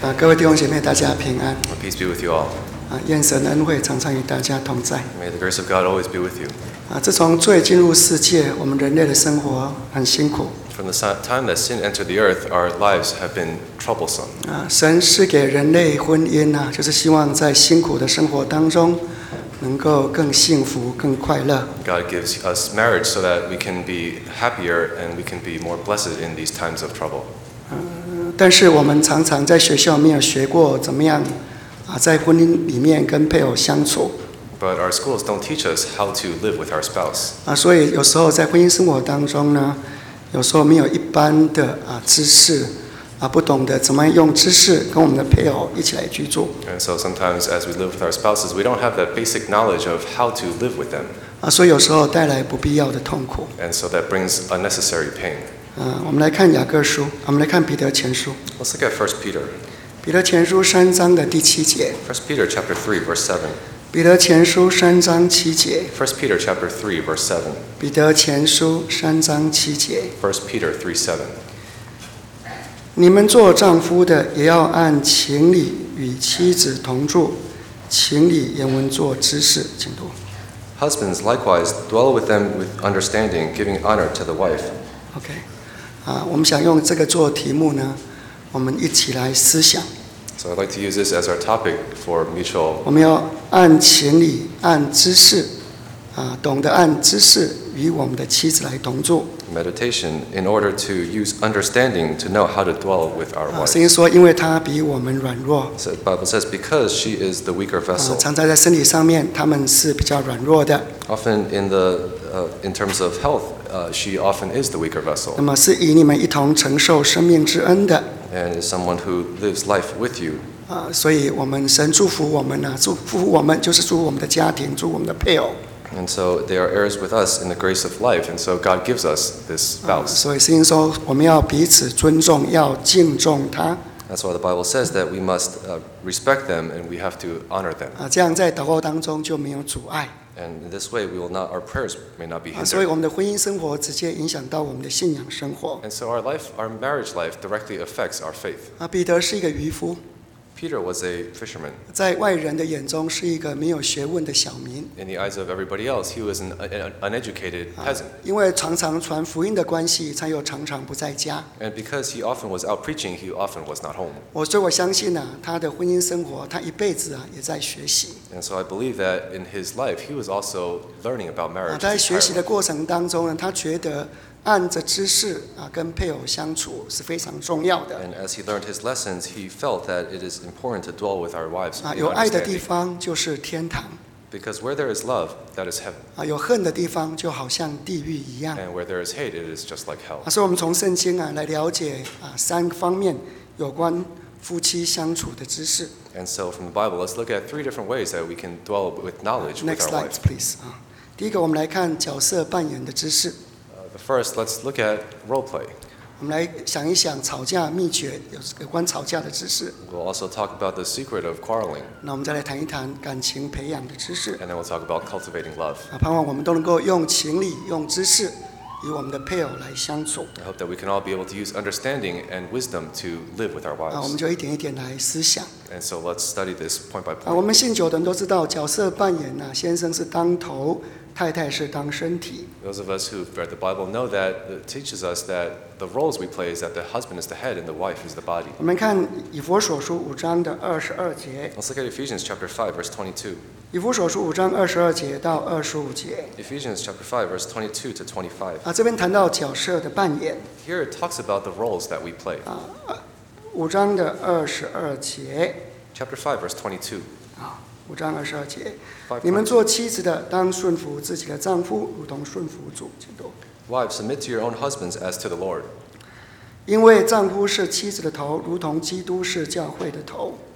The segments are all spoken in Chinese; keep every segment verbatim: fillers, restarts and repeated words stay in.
啊，各位弟兄姐妹，大家平安。 Peace be with you all. 啊，愿神恩惠常常与大家同在。 May the grace of God always be with you. 啊，自从罪进入世界，我们人类的生活很辛苦。 From the time that sin entered the earth, our lives have been troublesome. 啊，神是给人类婚姻啊，就是希望在辛苦的生活当中，能够更幸福、更快乐。 God gives us marriage so that we can be happier and we can be more blessed in these times of trouble. 但是我们常常在学校没有学过怎么样啊，在婚姻里面跟配偶相处。 But our schools don't teach us how to live with our spouse. 啊，所以有时候在婚姻生活当中呢，有时候没有一般的啊知识啊，不懂得怎么用知识跟我们的配偶一起来居住。 And so sometimes as we live with our spouses, we don't have that basic knowledge of how to live with them. 啊，所以有时候带来不必要的痛苦。 And so that brings unnecessary pain. 啊，我们来看雅各书，我们来看彼得前书， Let's look at First Peter. 彼得前书三章的第七节。 First Peter chapter three, verse seven. 彼得前书三章七节。 First Peter chapter three, verse seven. 彼得前书三章七节。 First Peter three, seven. 你们做丈夫的，也要按情理与妻子同住，情理原文做知识，请读。 Husbands likewise dwell with them with understanding, giving honor to the wife. OK， 啊，我们想用这个做题目呢，我们一起来思想。 So I'd like to use this as our topic for mutual. 我们要按情理、按知识，啊，懂得按知识与我们的妻子来同住。 meditation in order to use understanding to know how to dwell with our 啊， wife. 圣经说，因为他比我们软弱， So the Bible says because she is the weaker 啊， vessel. 常常在身体上面他们是比较软弱的。 Often in the uh, in terms of health, uh, she often is the weaker 那 vessel 么是与你们一同承受生命之恩的。 and is someone who lives life with you. 啊，所以我们神祝福我们呢、祝福我们就是祝福我们的家庭，祝福我们的配偶。 And so they are heirs with us in the grace of life, and so God gives us this 啊， spouse. 所以圣经说，我们要彼此尊重，要敬重他。 That's why the Bible says that we must uh, respect them and we have to honor them. 啊，这样在祷告当中就没有阻碍。 And in this way, we will not our prayers may not be 啊，所以 hindered. 我们的婚姻生活直接影响到我们的信仰生活。 And so our life, our marriage life, directly affects our faith. 啊，彼得是一个渔夫， Peter was a fisherman. 在外人的眼中是一个没有学问的小民。 In the eyes of everybody else, he was an, an uneducated 啊 peasant. 因为常常传福音的关系，才有常常不在家。 And because he often was out preaching, he often was not home. 我所以我相信啊，他的婚姻生活，他一辈子啊也在学习。 And so I believe that in his life, he was also learning about 啊， marriage. 在 his 学习 entire 的 life. 过程当中呢，他觉得按着知识啊跟配偶相处是非常重要的。 And as he learned his lessons, he felt that it is important to dwell with our wives 啊， in 有爱的地 understanding. 方就是天堂， Because where there is love, that is heaven. 啊，有恨的地方就好像地狱一样。 And where there is hate, it is just like hell. 啊，所以我们从圣经啊来了解啊三方面有关夫妻相处的知识。 And so from the Bible, let's look at three different ways that we can dwell with knowledge with Next our slide, wife. please. 啊，第一个我们来看角色扮演的知识。 Uh, the first, let's look at role play. 我们来想一想吵架秘诀，有有关吵架的知识。 We'll also talk about the secret of quarreling. 那我们再来谈一谈感情培养的知识。 And then we'll talk about cultivating love. 啊，盼望我们都能够用情理、用知识，与我们的配偶来相处。 I hope that we can all be able to use understanding and wisdom to live with our 啊，我们 wives. 就一点一点来思想。 And so let's study this point by 啊，我 point. 们信久的人都知道，角色扮演呢、先生是当头，太太是当身体。 Those of us who've read the Bible know that it teaches us that the roles we play is that the husband is the head and the wife is the body. 我们看以弗所书五章的二十二节， Let's look at Ephesians chapter five, verse twenty-two. 以弗所书五章二十二节到二十五节。 Ephesians chapter five, verse twenty-two to twenty-five. 啊，这边谈到角色的扮演。 Here it talks about the roles that we play. 五章的二十二节， Chapter five, verse twenty-two. 啊，五章二十二节， Five 你们 twenty-two. 做妻子的，当顺服自己的丈夫，如同顺服主。请读。 Wives, submit to your own husbands as to the Lord. 因为丈夫是妻子的头，如同基督是教会的头。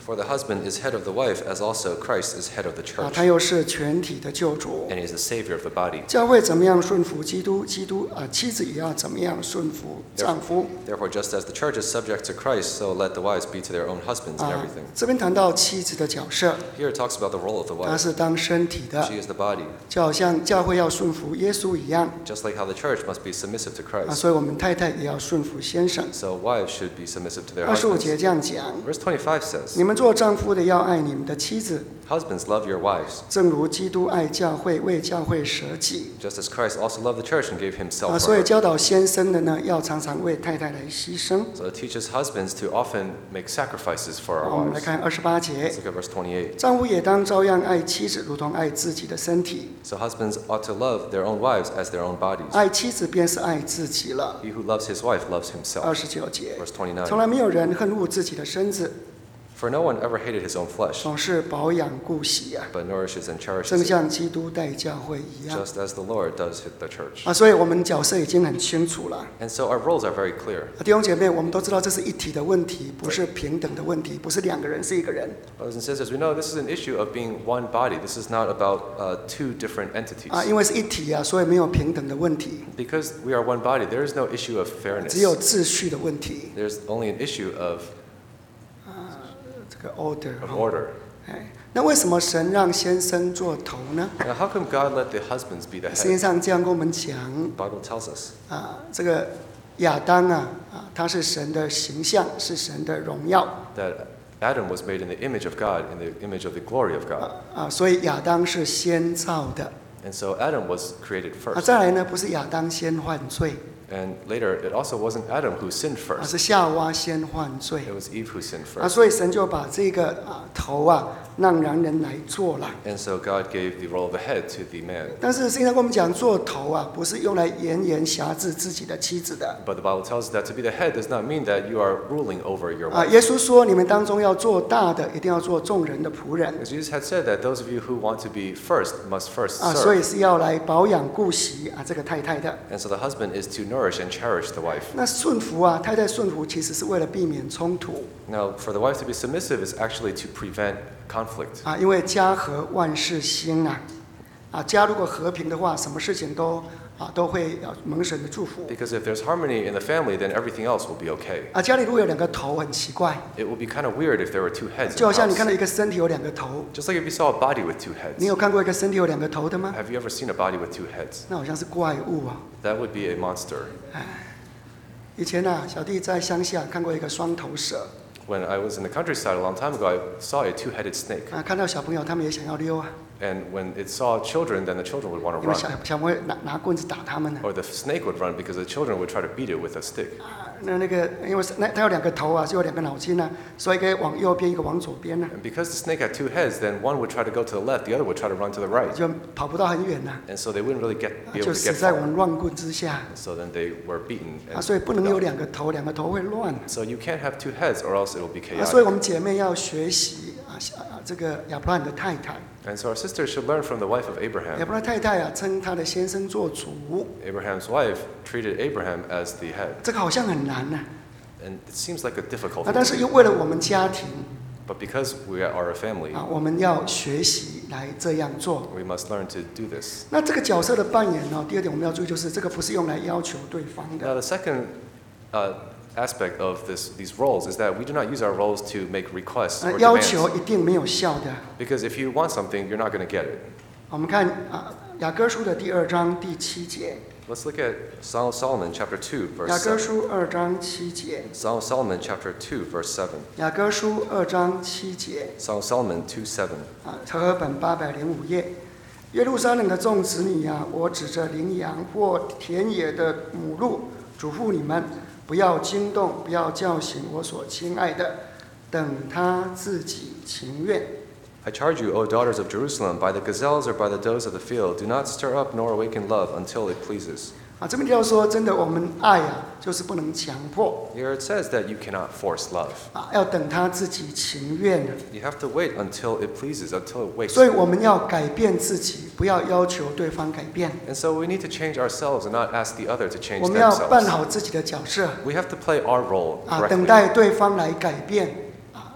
For the husband is head of the wife, as also Christ is head of the 啊， church, 他又是全体的救主。 and he is the Savior of the body. 教会怎么样顺服基督，基督啊，妻子也要怎么样顺服丈夫。 Therefore, just as the church is subject to Christ, so let the wives be to their own husbands in 啊 everything. 这边谈到妻子的角色， Here it talks about the role of the 她 wife. 是当身体的， She is the body, 就好像教会要顺服耶稣一样 just like how the church must be submissive to 啊， Christ. 所以我们太太也要顺服先生。 So wives should be submissive to their 二十五 husbands. 节这样讲： Verse twenty-five says, 你们做丈夫的要爱你们的妻子， Husbands, love your wives, 正如基督爱教会，为教会舍己 just as Christ also loved the church and gave 啊。 himself 所 for 以 her. 教导先生的呢，要常常为太太来牺牲。 So it teaches husbands to often make sacrifices for 好， our 我们来 wives. 看二十八节 Let's，look at verse twenty-eight. 丈夫也当照样爱妻子，如同爱自己的身体。 So husbands ought to love their own wives as their own bodies. 爱妻子便是爱自己了。 He who loves his wife loves himself. 二十九节， Verse 从 twenty-nine. 来没有人恨恶自己的身子， For no one ever hated his own flesh, 总是保养顾惜啊， but nourishes and 正 cherishes it, 像基督待教会一样 just as the Lord does the church. 啊。所以我们角色已经很清楚了。 And so our roles are very clear. 啊弟兄姐妹，我们都知道这是一体的问题，不是平等的问题，不是两个人是一个人 Brothers and sisters, we know this is an issue of being one body. This is not about uh, two different entities. 啊，因为是一体啊，所以没有平等的问题， Because we are one body, there is no issue of fairness. 只有秩序的问题。 There's only an issue of, 这个 order of 哈 order. 哎，那为什么神让先生做头呢？ Now, how come God let the husbands be the 圣经 head? 上这样跟我们讲 The Bible tells us 啊，这个亚当啊啊，他是神的形象，是神的荣耀 that Adam was made in the image of God, in the image of the glory of God. 啊，所以亚当是先造的 And so Adam was created 啊。 first. 再来呢，不是亚当先犯罪， And later, it also wasn't Adam who sinned 而 first. 是夏娃先犯罪 It was Eve who sinned 啊， first. 所以神就把这个啊头啊让男人来做了。 And so God gave the role of the head to the man. 但是圣经上跟我们讲，做头啊不是用来严严辖制自己的妻子的 But the Bible tells us that to be the head does not mean that you are ruling over your 啊。 wife. 耶稣说，你们当中要做大的，一定要做众人的仆人 As Jesus had said that those of you who want to be first must first 啊，所以 serve. 是要来保养顾惜啊这个太太的。 And so the husband is to nourish and cherish the wife. 那顺服啊，太太顺服其实是为了避免冲突 Now, for the wife to be submissive is actually to prevent conflict. 啊，因为家和万事兴啊，啊家如果和平的话，什么事情都啊都会啊蒙神的祝福 Because if there's harmony in the family, then everything else will be okay. 啊。家里如果有两个头，很奇怪， It would be kind of weird if there were two heads 就好 in 像 the 你看 house. 到一个身体有两个头， Just like if you saw a body with two 你 heads. 有看过一个身体有两个头的吗？ Have you ever seen a body with two heads? 那好像是怪物啊。 That would be a monster. 以前啊，小弟在乡下看过一个双头蛇 When I was in the countryside a long time ago, I saw a two-headed snake. 啊，看到小朋友他们也想要溜啊， And when it saw children, then the children would want to 因为小 run. 小朋友拿拿棍子打他们呢。 Or the snake would run because the children would try to beat it with a stick. 啊，那那个因为是那它有两个头啊，就有两个脑筋啊，所以一个往右边，一个往左边呢、 And because the snake had two heads, then one would try to go to the left, the other would try to run to the right. 就跑不到很远呐、 And so they wouldn't really get, 啊 be 就 able to 死 get 在我 far. 们乱棍之下 So then they were beaten. 啊， And 所以不能有 died. 两个头，两个头会乱 So you can't have two heads or else it will be 啊，所以 chaotic. 我们姐妹要学习啊啊这个亚伯拉罕的太太， And so our sisters should learn from the wife of 亚 Abraham. 伯拉太太啊称她的先生做主， Abraham's wife treated Abraham as the head. 这个好像很难呐、 And it seems like a difficult 啊， thing 但 to 是又 do. 为了我们家庭 But because we are a family, 啊，我们要学习来这样做。 we must learn to do this. 那这个角色的扮演呢，第二点我们要注意就是这个不是用来要求对方的 Now, the second uh, aspect of this, these roles is that we do not use our roles to make requests 呃 or 要 demands. 求一定没有效的。 Because if you want something, you're not going to get it. 我们看啊，雅歌书的第二章第七节， Let's look at Song of Solomon chapter two, 雅 verse 歌 seven. 书二章七节， Song of Solomon chapter two, verse seven. 雅歌书二章七节 Song of Solomon two seven. 啊，和合本八百零五页。耶路撒冷的众子女啊，我指着羚羊或田野的母鹿，嘱咐你们，不要惊动，不要叫醒我所亲爱的，等他自己情愿。 I charge you, O daughters of Jerusalem, by the gazelles or by the does of the field, do not stir up nor awaken love until it pleases. 啊，这边就要说，真的，我们爱啊，就是不能强迫 Here it says that you cannot force love. 啊，要等他自己情愿。 You have to wait until it pleases, until it wakes. 所以我们要改变自己，不要要求对方改变。 And so we need to change ourselves and not ask the other to change 我们要扮 themselves. 好自己的角色 We have to play our role 啊，等 correctly 待对方来改变啊啊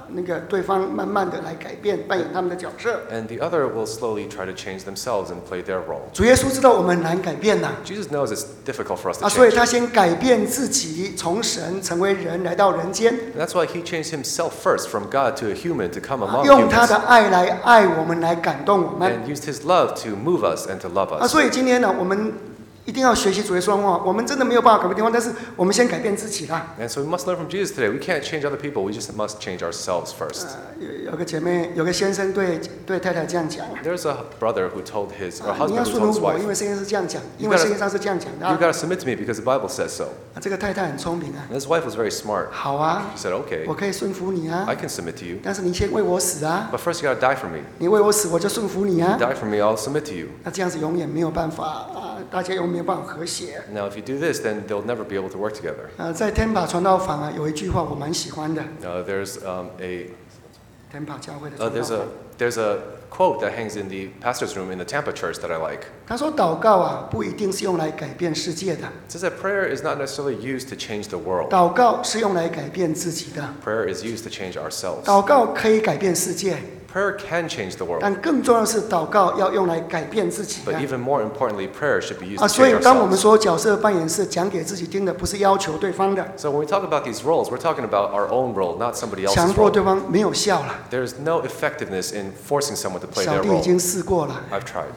那个对方慢慢的来改变，扮演他们的角色。 And the other will slowly try to change themselves and play their role. 主耶稣知道我们很难改变呐、 Jesus knows it's difficult for us to 啊，所以 change. 他先改变自己，从神成为人来到人间， And that's why he changed himself first from God to a human to come 啊 among 用他 humans. 的爱来爱我们，来感动我们。 And used his love to move us and to love 啊， us. 所以今天呢，我们一定要学习主耶稣的话。我们真的没有办法改变对方，但是我们先改变自己啦。 And so we must learn from Jesus today. We can't change other people, we just must change ourselves first. 呃，有有个姐妹，有个先生对对太太这样讲。 There's a brother who told his, or 啊，你 husband 要 who 顺 told his 服我， wife, 因为圣经是这样讲， You 因为 gotta- 圣经上是这样讲的 you 啊。 gotta submit to me because the Bible says so. 啊这个太太很聪明啊， And his wife was very smart. 好啊， She said, okay, 我可以顺服你啊 I，can submit to you, 但是你先为我死啊， but first you gotta die for me. 你为我死，我就顺服你啊。 Die for me, I'll submit to you. 那这样子永远没有办法啊，大家永远没有办法和谐。 Now, if you do this, then they'll never be able to work together. 呃，在天把传道坊啊，有一句话我蛮喜欢的， Uh, there's um, a 天把教会的 uh, 传道 there's 坊 a。there's a quote that hangs in the pastor's room in the Tampa church that I like. 他说：“祷告啊，不一定是用来改变世界的， It says that prayer is not necessarily used to change the world. 祷告是用来改变自己的。 Prayer is used to change ourselves. 祷告可以改变世界， Prayer can change the world, 但更重要的是，祷告要用来改变自己 but 的。 even more importantly, prayer should be used 啊， to 所以 change 当我们 ourselves. 说角色扮演是讲给自己听的，不是要求对方的， So when we talk about these roles, we're talking about our own role, not somebody 强 else's 迫 role. 对方没有效了。 There's no effectiveness in forcing someone to play 小 their 弟已 role. 经试过了。 I've tried.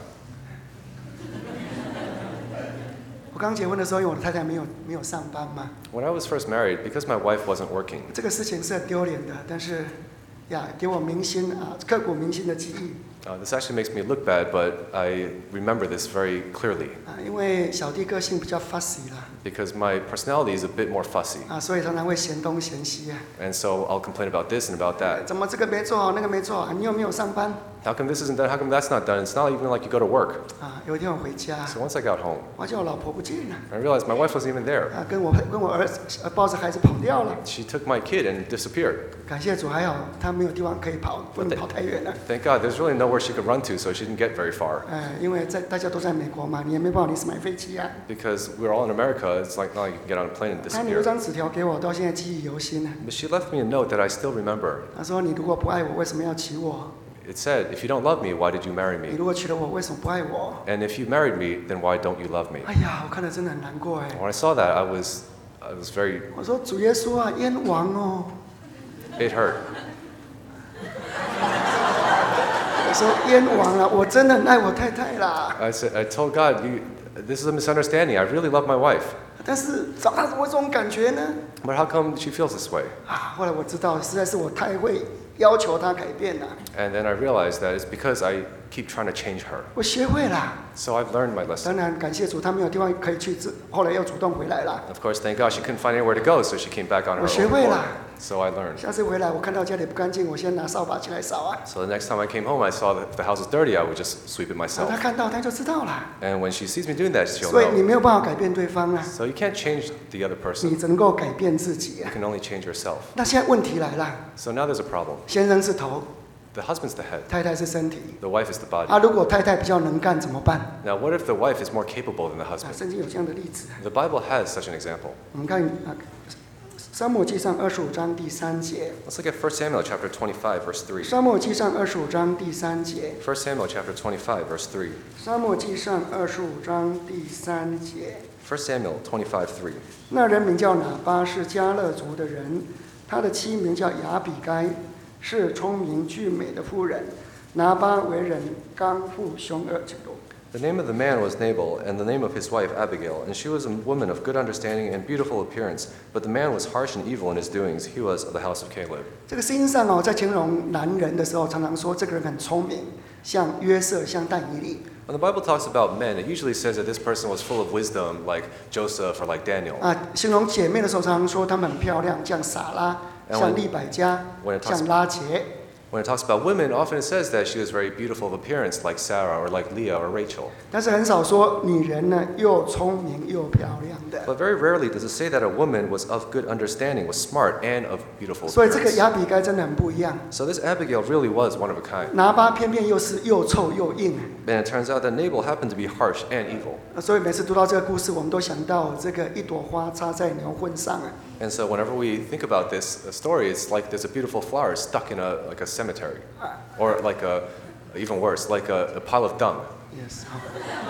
我刚结婚的时候，因为我的太太没有没有上班嘛， When I was first married, because my wife wasn't working, 这个事情是很丢脸的，但是呀，给我铭心啊，刻骨铭心的记忆 uh, this actually makes me look bad, but I remember this very clearly 啊，因为小弟个性比较 fussy 啦 because my personality is a bit more fussy. 啊，所以常常会嫌东嫌西啊。 And so I'll complain about this and about that. 怎么这个没做好，那个没做好？你有没有上班 How come this isn't done? How come that's not done? It's not even like you go to work. 啊？有一天我回家， So once I got home, 我叫我老婆不见了 I realized my wife wasn't even there. 啊，跟我跟我儿子呃抱着孩子跑掉了。 She took my kid and disappeared. 感谢主，还好他没有地方可以跑，不能跑太远了。 Thank God, there's really nowhere she could run to, so she didn't get very far. 呃，因为在大家都在美国嘛，你也没办法，你是买飞机啊。 Because we're all in America, it's like not like you can get on a plane and 他留 disappear. 张纸条给我，到现在记忆犹新呢。 But she left me a note that I still remember. 他说：“你如果不爱我，为什么要娶我？ It said, if you don't love me, why did you marry 你 me? 如果娶了我，为什么不爱我 And if you married me, then why don't you love me?” 哎呀，我看了真的很难过哎。 When I saw that, I was, I was very, 我说：“主耶稣啊，冤枉哦！” it hurt. 我说：“冤枉啊，我真的很爱我太太啦。 I said, I told God, you, this is a misunderstanding. I really love my wife. 但是找他怎么会这种感觉呢？ But how come she feels this way? 啊，后来我知道，实在是我太会要求他改变了。 And then I realized that it's because I keep trying to change her. 我学会了。 So I've learned my lesson. 当然，感谢主，他没有地方可以去，自后来又主动回来了。 Of course, thank God she couldn't find anywhere to go, so she came back on her 我学 own 会 accord. 了。 So I learned. 下次回来，我看到家里不干净，我先拿扫把起来扫啊。 So the next time I came home, I saw that if the house was dirty, I would just sweep it 然后 myself. 他看到他就知道了。 And when she sees me doing that, she'll 所以你 know. 没有办法改变对方啊， So you can't change the other 你 person. 只能够改变自己 You 啊。 can only change yourself. 那现在问题来了， So now there's a problem. 先生是头， The husband's the head. 太太是身体。 The wife is the body. 啊，如果太太比较能干怎么办？ Now, what if the wife is more capable than the 啊， husband? 圣经有这样的例子。 The Bible has such an example. 我们看啊，沙漠记上二十五章第三节。 Let's look at First Samuel chapter twenty-five, verse three. 沙漠记上二十五章第三节。 First Samuel chapter twenty-five, verse three. 沙漠记上二十五章第三节。 First Samuel twenty-five, three. 那人名叫拿巴，是迦勒族的人，他的妻名叫雅比该，是聪明俊美的妇人。拿巴为人刚愎凶恶，请读。 The name of the man was Nabal, and the name of his wife Abigail, and she was a woman of good understanding and beautiful appearance. But the man was harsh and evil in his doings. He was of the house of Caleb. 这个圣经上哦，在形容男人的时候，常常说这个人很聪明，像约瑟，像但以理。 When the Bible talks about men, it usually says that this person was full of wisdom, like Joseph or like Daniel. 啊，形容姐妹的时候，常常说她们很漂亮，像撒拉， And 像 when- 利百加 when it，talks- 像拉结。 When it talks about women, often it says that she was very beautiful of appearance, like Sarah or like Leah or Rachel. 但是很少说女人呢又聪明又漂亮的。 But very rarely does it say that a woman was of good understanding, was smart, and of beautiful 所以这个 appearance. 亚比该真的很不一样。 So this Abigail really was one of a kind. 拿巴偏偏又是又臭又硬， And it turns out that Nabal happened to be harsh and evil. 所以每次读到这个故事，我们都想到这个一朵花插在牛粪上啊。 And so whenever we think about this story, it's like there's a beautiful flower stuck in a like a cemetery, or like a even worse, like a, a pile of dung. Yes， 好。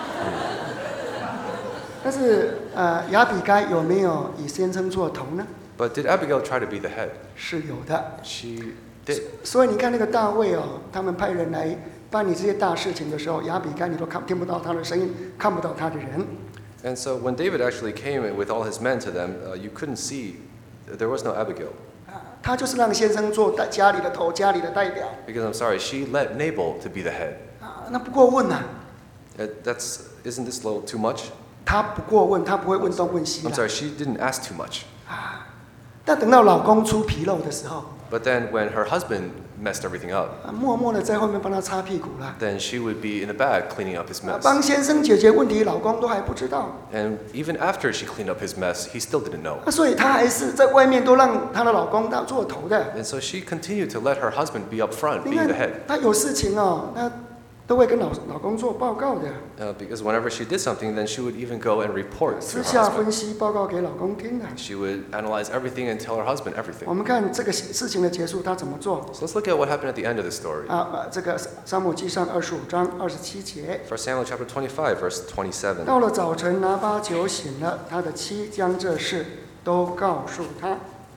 但是呃，亚比该有没有以先生做头呢？ But did Abigail try to be the head? 是有的。 She did. 所以你看那个大卫哦，他们派人来办理这些大事情的时候，亚比该你都看听不到他的声音，看不到他的人。 And so when David actually came with all his men to them, uh, you couldn't see, there was no Abigail. 他就是让先生做家里的头，家里的代表。 Because I'm sorry, she let Nabal to be the head. 啊，那不过问呐、啊， Uh, That's, isn't this a little too much? 他不过问，他不会问东问西 I'm 啦。 sorry, she didn't ask too much. 但等到老公出纰漏的时候， But then when her husband messed everything up, 啊，默默的在后面帮他擦屁股啦。 then she would be in the back cleaning up his 啊 mess. 帮先生解决问题，老公都还不知道。 And even after she cleaned up his mess, he still didn't know. 啊，所以她还是在外面都让她的老公当做头的。 And so she continued to let her husband be up front, 你 being 看 the head. 她有事情哦，她都会跟老老公做报告的， Uh, because whenever she did something, then she would even go and report to 私 her 下 husband. 分析报告给老公听的。 She would analyze everything and tell her husband 我 everything. 们看这个事情的结束，她怎么做？ So let's look at what happened at the end of the story. 啊啊，这个撒母记上二十五章二十七节。 First Samuel chapter twenty-five, verse twenty-seven. 到了早晨，拿巴酒醒了，他的妻将这事都告诉他。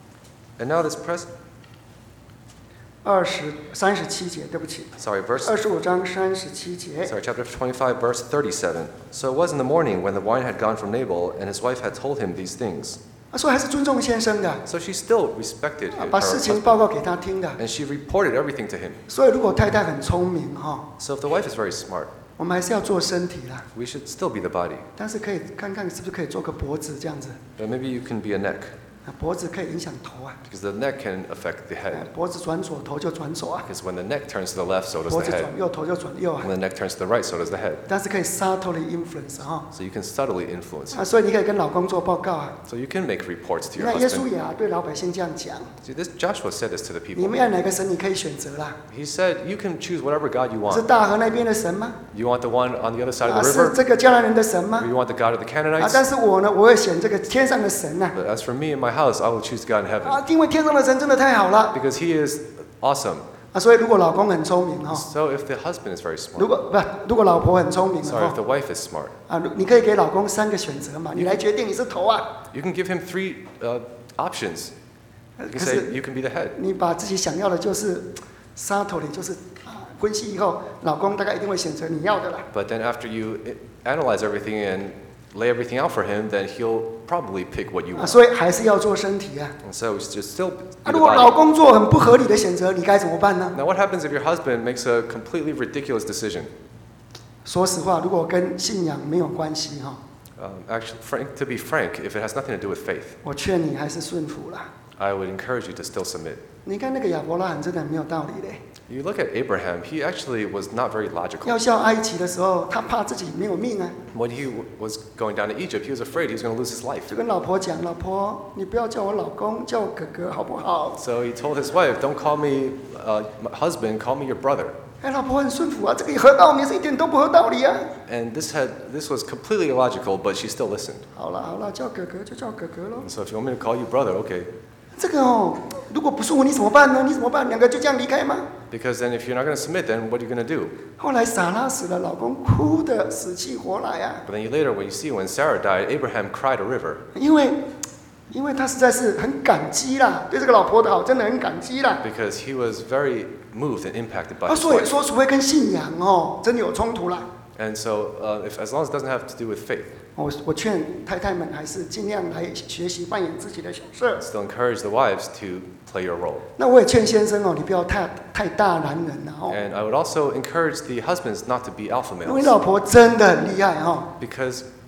And now this press, 二十三十七节，对不起， sorry, verse, 二十五章三十七节。 sorry, chapter twenty-five, verse thirty-seven. So it was in the morning when the wine had gone from Nabal, and his wife had told him these things. 啊，所以还是尊重先生的， So she still respected 啊 him, 把 her 事情 husband, 报告给他听的。 and she reported everything to him. 所以如果太太很聪明哈， So if the wife is very smart, 我们还是要做身体啦， we should still be the body. 但是可以看看是不是可以做个脖子这样子， But maybe you can be a neck, 啊，脖子可以影响头啊， because the neck can affect the 哎 head. 脖子转左，头就转左啊， Because when the neck turns to the left, so does 脖 the 子 head. 转右，头就转右啊 When。the neck turns to the right, so does the head. 但是可以 subtly influence 哈， So you can subtly influence 啊， it. 所以你可以跟老公做报告啊。 So you can make reports to 你 your 看耶稣 husband. 也啊对老百姓这样讲， See, this Joshua said this to the 你 people. 们要哪个神你可以选择啦， He said, you can choose whatever God you 是 want. 大河那边的神吗？ You want the one on the other side 啊， of the 是 river? 这个迦南人的神吗 Or？you want the God of the 啊， Canaanites? 但是我呢，我会选这个天上的神呐、 But as for me and my house, I will choose God in heaven. 啊，因为天上的神真的太好了 Because he is awesome. 啊，所以如果老公很聪明哈、 So if the husband is very 如 smart, 果不，如果老婆很聪明的 sorry, if 哈 the wife is smart, 啊，你可以给老公三个选择嘛，你来决定你是头啊。 you can give him three uh, options. 呃 You 可 can say 是 you can be the head. 你把自己想要的，就是杀头里，就是啊，分析以后，老公大概一定会选择你要的啦。 But then after you i- analyze everything and lay everything out for him, then he'll probably pick what you 啊， want. 所以还是要做身体啊。 And so we should still 啊， be 如 the 果老 body. 公做很不合理的选择，你该怎么办呢？ Now what happens if your husband makes a completely ridiculous decision? 说实话，如果跟信仰没有关系哈， Um, actually, frank, to be frank, if it has nothing to do with faith, 我劝你还是顺服啦。 I would encourage you to still submit. 你看那个亚伯拉罕真的很没有道理嘞。 You look at Abraham, he actually was not very logical. 要下埃及的时候，他怕自己没有命啊， When he w- was going down to Egypt, he was afraid he was going to lose his life. 就跟老婆讲：“老婆，你不要叫我老公，叫我哥哥好不好 So he told his wife, don't call me uh, my husband, call me your brother.？” 哎，老婆很顺服啊，这个合道理是一点都不合道理啊。 And this had this was completely illogical, but she still listened. 好了好了，叫哥哥就叫哥哥喽 And。so if you want me to call you brother, okay. 这个哦，如果不顺服你怎么办呢？你怎么办？两个就这样离开吗？ Because then if you're not going to submit, then what are you going to do? 后来撒拉死了，老公哭得死去活来啊， But then you later, when you see when Sarah died, Abraham cried a river 因为因为他实在是很感激啦，对这个老婆的好真的很感激啦。 because he was very moved and impacted by 啊， his 所以 wife. 说，除非跟信仰哦真的有冲突啦， And so uh, if as long as it doesn't have to do with faith, 我我劝太太们还是尽量来学习扮演自己的角色。 still encourage the wives to play your role. 那我也劝先生哦，你不要太太大男人了哦， And I would also encourage the husbands not to be alpha 因为 males. 老婆真的很厉害哦。 Because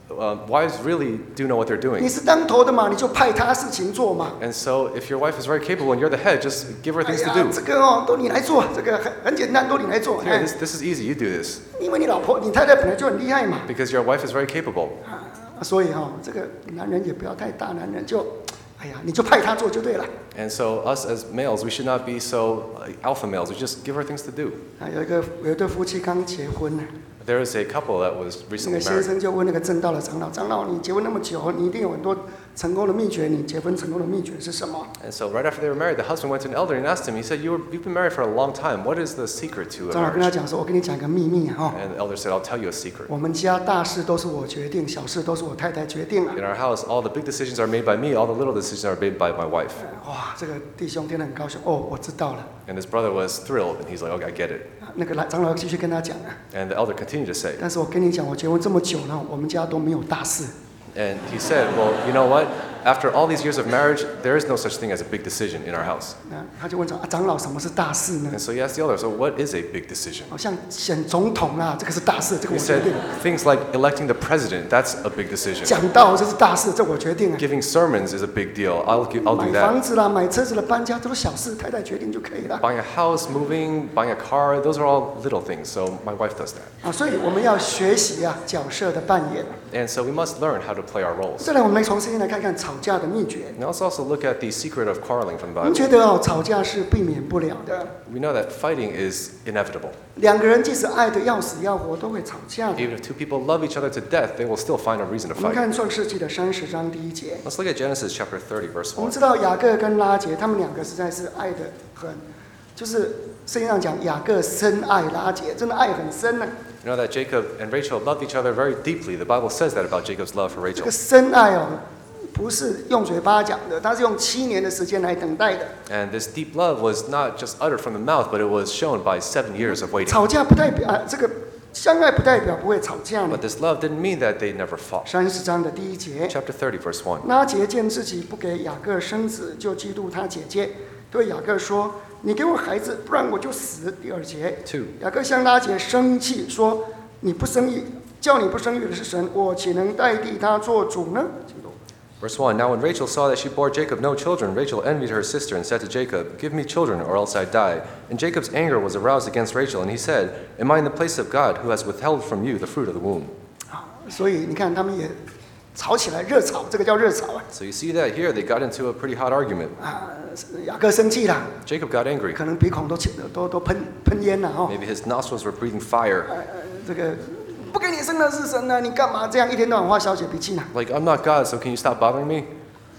uh, wives really do know what they're 你 doing. 是当头的嘛，你就派他事情做嘛。 And so if your wife is very capable and you're the head, just give her 哎 things to 呀， do. 这个哦，都你来做，这个很很简单，都你来做。 Here, 哎， this, this is easy. You do this 因为你老婆、你太太本来就很厉害嘛。 because your wife is very capable. 啊，所以哈、哦，这个男人也不要太大男人就，哎呀，你就派他做就对了。 And so us as males, we should not be so uh, alpha males. We just give her things to do. 啊，有一个有一对夫妻刚结婚呢， There is a couple that was 那 recently 个先 married. 生就问那个正道的长老：“长老，你结婚那么久，你一定有很多成功的秘诀，你结婚成功的秘诀是什么 And so right after they were married, the husband went to an elder and asked him, he said, you were, you've been married for a long time. What is the secret？” to a 长老跟他 marriage? 讲说：“我跟你讲一个秘密啊，哈， And the elder said, I'll tell you a secret. 我们家大事都是我决定，小事都是我太太决定啊。 In our house, all the big decisions are made by me, all the little decisions are made by my wife. ” 哇，这个弟兄听得很高兴，哦，我知道了。 And his brother was thrilled, and he's like, okay, I get it. 那个来长老继续跟他讲啊， And the elder continued to say, 但是我跟你讲，我结婚这么久呢，我们家都没有大事。 and he said, well, you know what? After all these years of marriage, there is no such thing as a big decision in our house. 那他就问长啊，长老什么是大事呢 And？so he asked the elder, so what is a big decision? 好像选总统啊，这个是大事，这个 He 我决 said, 定。 things like electing the president, that's a big decision. 讲道这是大事，这我决定啊。 Giving sermons is a big deal. I'll, give, I'll 买 do 房 that. 子啦，买车子啦，搬家都是小事，太太决定就可以了 Buying a house, moving, buying a car, those are all little things. So my wife does that. 啊。所以我们要学习啊角色的扮演。 And so we must learn how to play our roles. 再来，我们来从圣经来看看吵架的秘诀。 Now let's also look at the secret of quarreling from the 我们 Bible. 觉得哦，吵架是避免不了的。 We know that fighting is inevitable. 两个人即使爱得要死要活，都会吵架的。 Even if two people love each other to death, they will still find a reason to 我们 fight. 看创世纪的三十章第一节， Let's look at Genesis chapter thirty, verse 我们 one. 知道雅各跟拉结，他们两个实在是爱得很，就是圣经上讲雅各深爱拉结，真的爱很深呢、 You know that Jacob and Rachel loved each other very deeply. The Bible says that about Jacob's love for 这 Rachel. 个深爱哦，不是用嘴巴讲的，他是用七年的时间来等待的。 And this deep love was not just uttered from the mouth, but it was shown by seven years of waiting. 吵架不代表啊，这个相爱不代表不会吵架呢 But。this love didn't mean that they never fought. 三十章的第一节， Chapter thirty, verse one. 拉结见自己不给雅各生子，就嫉妒他姐姐，对雅各说：“你给我孩子，不然我就死。”第二节， Two. 雅各向拉结生气说：“你不生育，叫你不生育的是神，我岂能代替他做主呢？” Verse one. Now when Rachel saw that she bore Jacob no children, Rachel envied her sister and said to Jacob, Give me children, or else I die. And Jacob's anger was aroused against Rachel, and he said, Am I in the place of God, who has withheld from you the fruit of the womb? 所以你看，他们也吵起来，热吵，这个叫热吵啊！ So you see that here, they got into a pretty hot argument. 啊，雅各生气了， Jacob got angry. 可能鼻孔都起都都喷喷烟了哦。 Maybe his nostrils were breathing fire. 呃，这个不给你生的是神呢，你干嘛这样一天到晚花小姐脾气呢？ Like, I'm not God, so can you stop bothering me?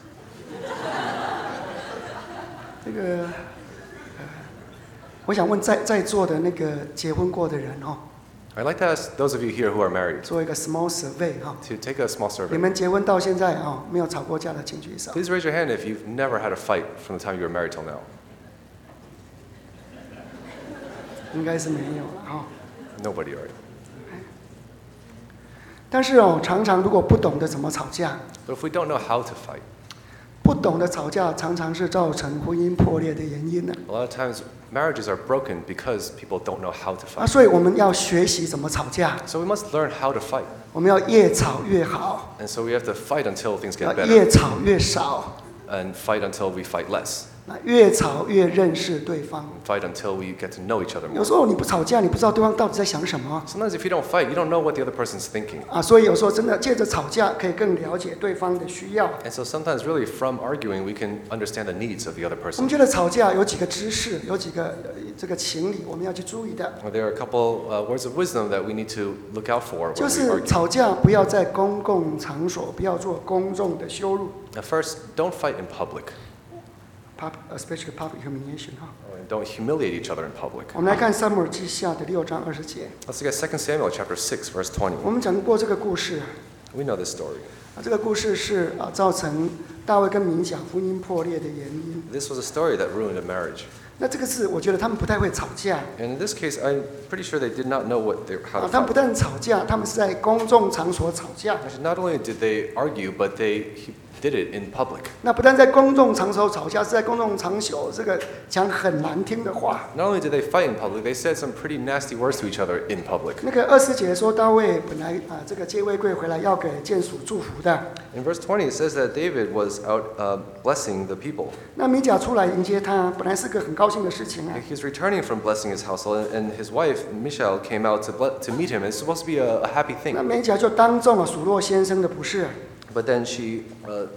这个，呃我想问在在座的那个结婚过的人哦， I'd like to ask those of you here who are married 做一个 small survey 哈、 to take a small 你 survey. 们结婚到现在哦，没有吵过架的，请举手。 Please raise your hand if you've never had a fight from the time you were married till now. 应该是没有了哈、 Nobody, right? 但是哦，常常如果不懂得怎么吵架， But if we don't know how to fight, 不懂得吵架，常常是造成婚姻破裂的原因呢。 a lot of times marriages are broken because people don't know how to 啊， fight. 所以我们要学习怎么吵架， So we must learn how to fight. 我们要越吵越好， And so we have to fight until things 要 get better 越吵越少， and fight until we fight less. 那越吵越认识对方。 Fight until we get to know each other 有 more. 时候你不吵架，你不知道对方到底在想什么 Sometimes if you don't fight, you don't know what the other person's thinking. 啊，所以有时候真的借着吵架，可以更了解对方的需要。 And so sometimes really from arguing, we can understand the needs of the other 我 person. 们觉得吵架有几个知识，有几个呃这个情理，我们要去注意的， Well, there are a couple uh, words of wisdom that we need to look out for 就 when we 是 argue. 吵架不要在公共场所，不要做公众的羞辱 Now first, don't fight in public. ，pub especially public humiliation 哈。 And don't humiliate each other in public. 我们来看撒母耳记下的六章二十节， Let's look at Second Samuel chapter six, verse twenty. 我们讲过这个故事 We know this story. 啊，这个故事是啊造成大卫跟民甲婚姻破裂的原因。 This was a story that ruined a marriage. 那这个是我觉得他们不太会吵架 And in this case, I'm pretty sure they did not know what they, how 啊 to， 他们不 fight. 但吵架，他们是在公众场所吵架。 Actually, not only did they argue, but they he did it in public. 那不但在公众场所吵架，是在公众场所这个讲很难听的话。 Not only did they fight in public, they said some pretty nasty words to each other in public. 那个二十节说大卫本来啊这个接未归回来要给眷属祝福的， In verse twenty, it says that David was out uh, blessing the people. 那米甲出来迎接他，本来是个很高兴的事情啊。 He was returning from blessing his household, and, and his wife, Michal, came out to, ble- to meet him. It's supposed to be a, a happy 那 thing. 米甲就当众了数落先生的不是 But then she, uh,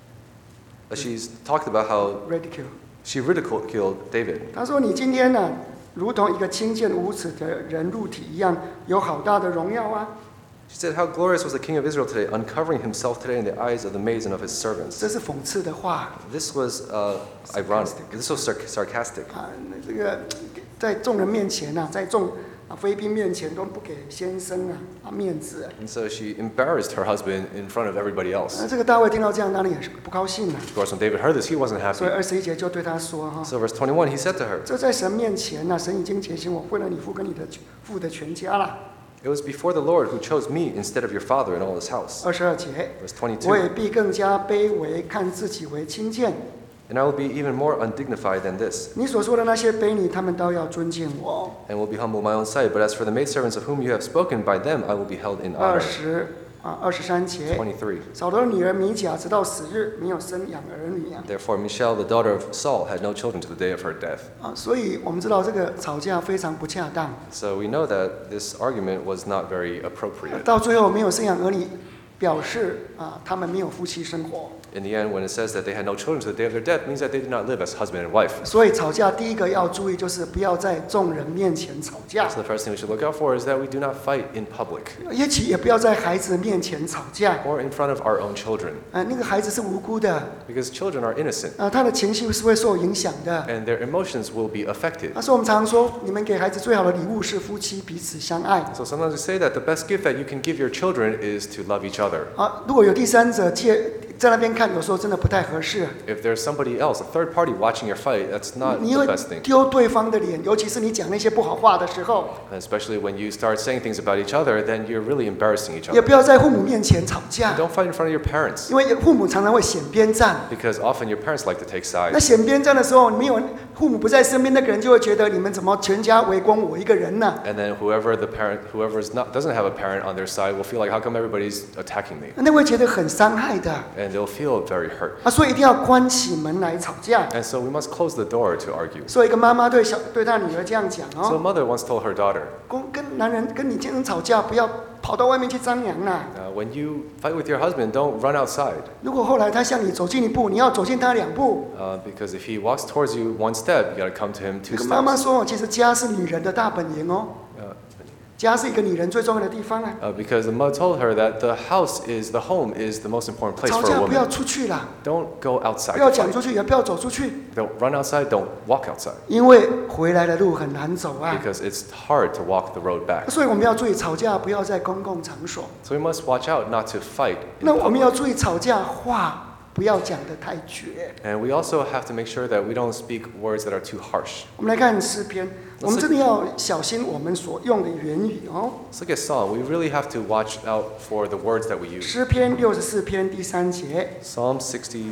she's talked about how ，ridicule。 she ridiculed David. 他说：“你今天呢，如同一个轻贱无耻的人入体一样，有好大的荣耀啊！ She said, How glorious was the king of Israel today, uncovering himself today in the eyes of the maids and of his servants. 这是讽刺的话 This was uh, ironic. This was sarc- sarcastic. 啊！那这个在众人面前呐、啊，在众啊妃嫔面前都不给先生啊啊面子啊。 And so she embarrassed her husband in front of everybody 那 else. 这个大卫听到这样，当然也是不高兴了。 Of course, when David heard this, he wasn't 所以 happy. 二十一节就对他说：哈， So, verse twenty-one, he said to her, 这在神面前呐、啊，神已经拣选我，为了你父跟你的父的全家了。 It was before the Lord who chose me instead of your father and all his house. 二十二节， Verse 我也 twenty-two, 必更加卑微，看自己为轻贱。 And I will be even more undignified than this, 你所说的那些卑女，他们都要尊敬我。 and will be humble in my own sight. But as for the maidservants of whom you have spoken, by them I will be held in 二 honor. 十啊，二十三节， twenty-three. 扫罗的女儿米甲直到死日没有生养儿女啊。 Therefore, Michal, the daughter of Saul, had no children to the day of her death. 啊，所以我们知道这个吵架非常不恰当， So we know that this argument was not very appropriate. 到最后没有生养儿女，表示啊他们没有夫妻生活。 In the end, when it says that they had no children to the day of their death, it means that they did not live as husband and wife. 所以吵架第一个要注意就是不要在众人面前吵架， So the first thing we should look out for is that we do not fight in public 也起也不要在孩子面前吵架。 or in front of our own children, 啊，那个孩子是无辜的， because children are innocent 啊，他的情绪是会受影响的。 and their emotions will be affected. 那所以我们常说，你们给孩子最好的礼物是夫妻彼此相爱。 So sometimes we say that the best gift that you can give your children is to love each other. 啊，如果有第三者借在那边看，有时候真的不太合适。 If there's somebody else, a third party watching your fight, that's not 你 the 会 best thing. 丢对方的脸，尤其是你讲那些不好话的时候， And especially when you start saying things about each other, then you're really embarrassing each 也 other. 不要在父母面前吵架， Don't fight in front of your parents, 因为父母常常会选边站。 because often your parents like to take 那 sides. 选边站的时候，没有父母不在身边，那个人就会觉得你们怎么全家围攻我一个人呢？ And then whoever the parent, whoever is not doesn't have a parent on their side, will feel like, how come everybody's attacking me? 那会觉得很伤害的 And they'll feel very hurt. 啊，所以一定要关起门来吵架。 And so we must close the door to argue. 所以一个妈妈对小对她女儿这样讲 So a 哦， mother once told her daughter, 跟跟男人跟你先生吵架，不要跑到外面去张扬啦。 uh, when you fight with your husband, don't run outside, 如果后来他向你走近一步，你要走近他两步。 uh, because if he walks towards you one step, you got to come to him 这 two 个妈妈 steps. 说，其实家是女人的大本营哦， Uh, 家是一个女人最重要的地方啊。 uh, because the mother told her that the house is the home is the most important place 吵 for a 架不要 woman. 出去啦， Don't go outside. 不要 to 讲 fight. 出去，也不要走出去， Don't run outside. Don't walk outside, 因为回来的路很难走啊。 because it's hard to walk the road back. 所以我们要注意，吵架不要在公共场所。 So we must watch out not to fight in 那我们要 public. 注意，吵架话不要讲得太绝。 And we also have to make sure that we don't speak words that are too harsh. 我们来看诗篇，我们真的要小心我们所用的言语哦。 Let's look at Psalm. We really have to watch out for the words that we use. 诗篇六十四篇第三节 Psalm sixty-four,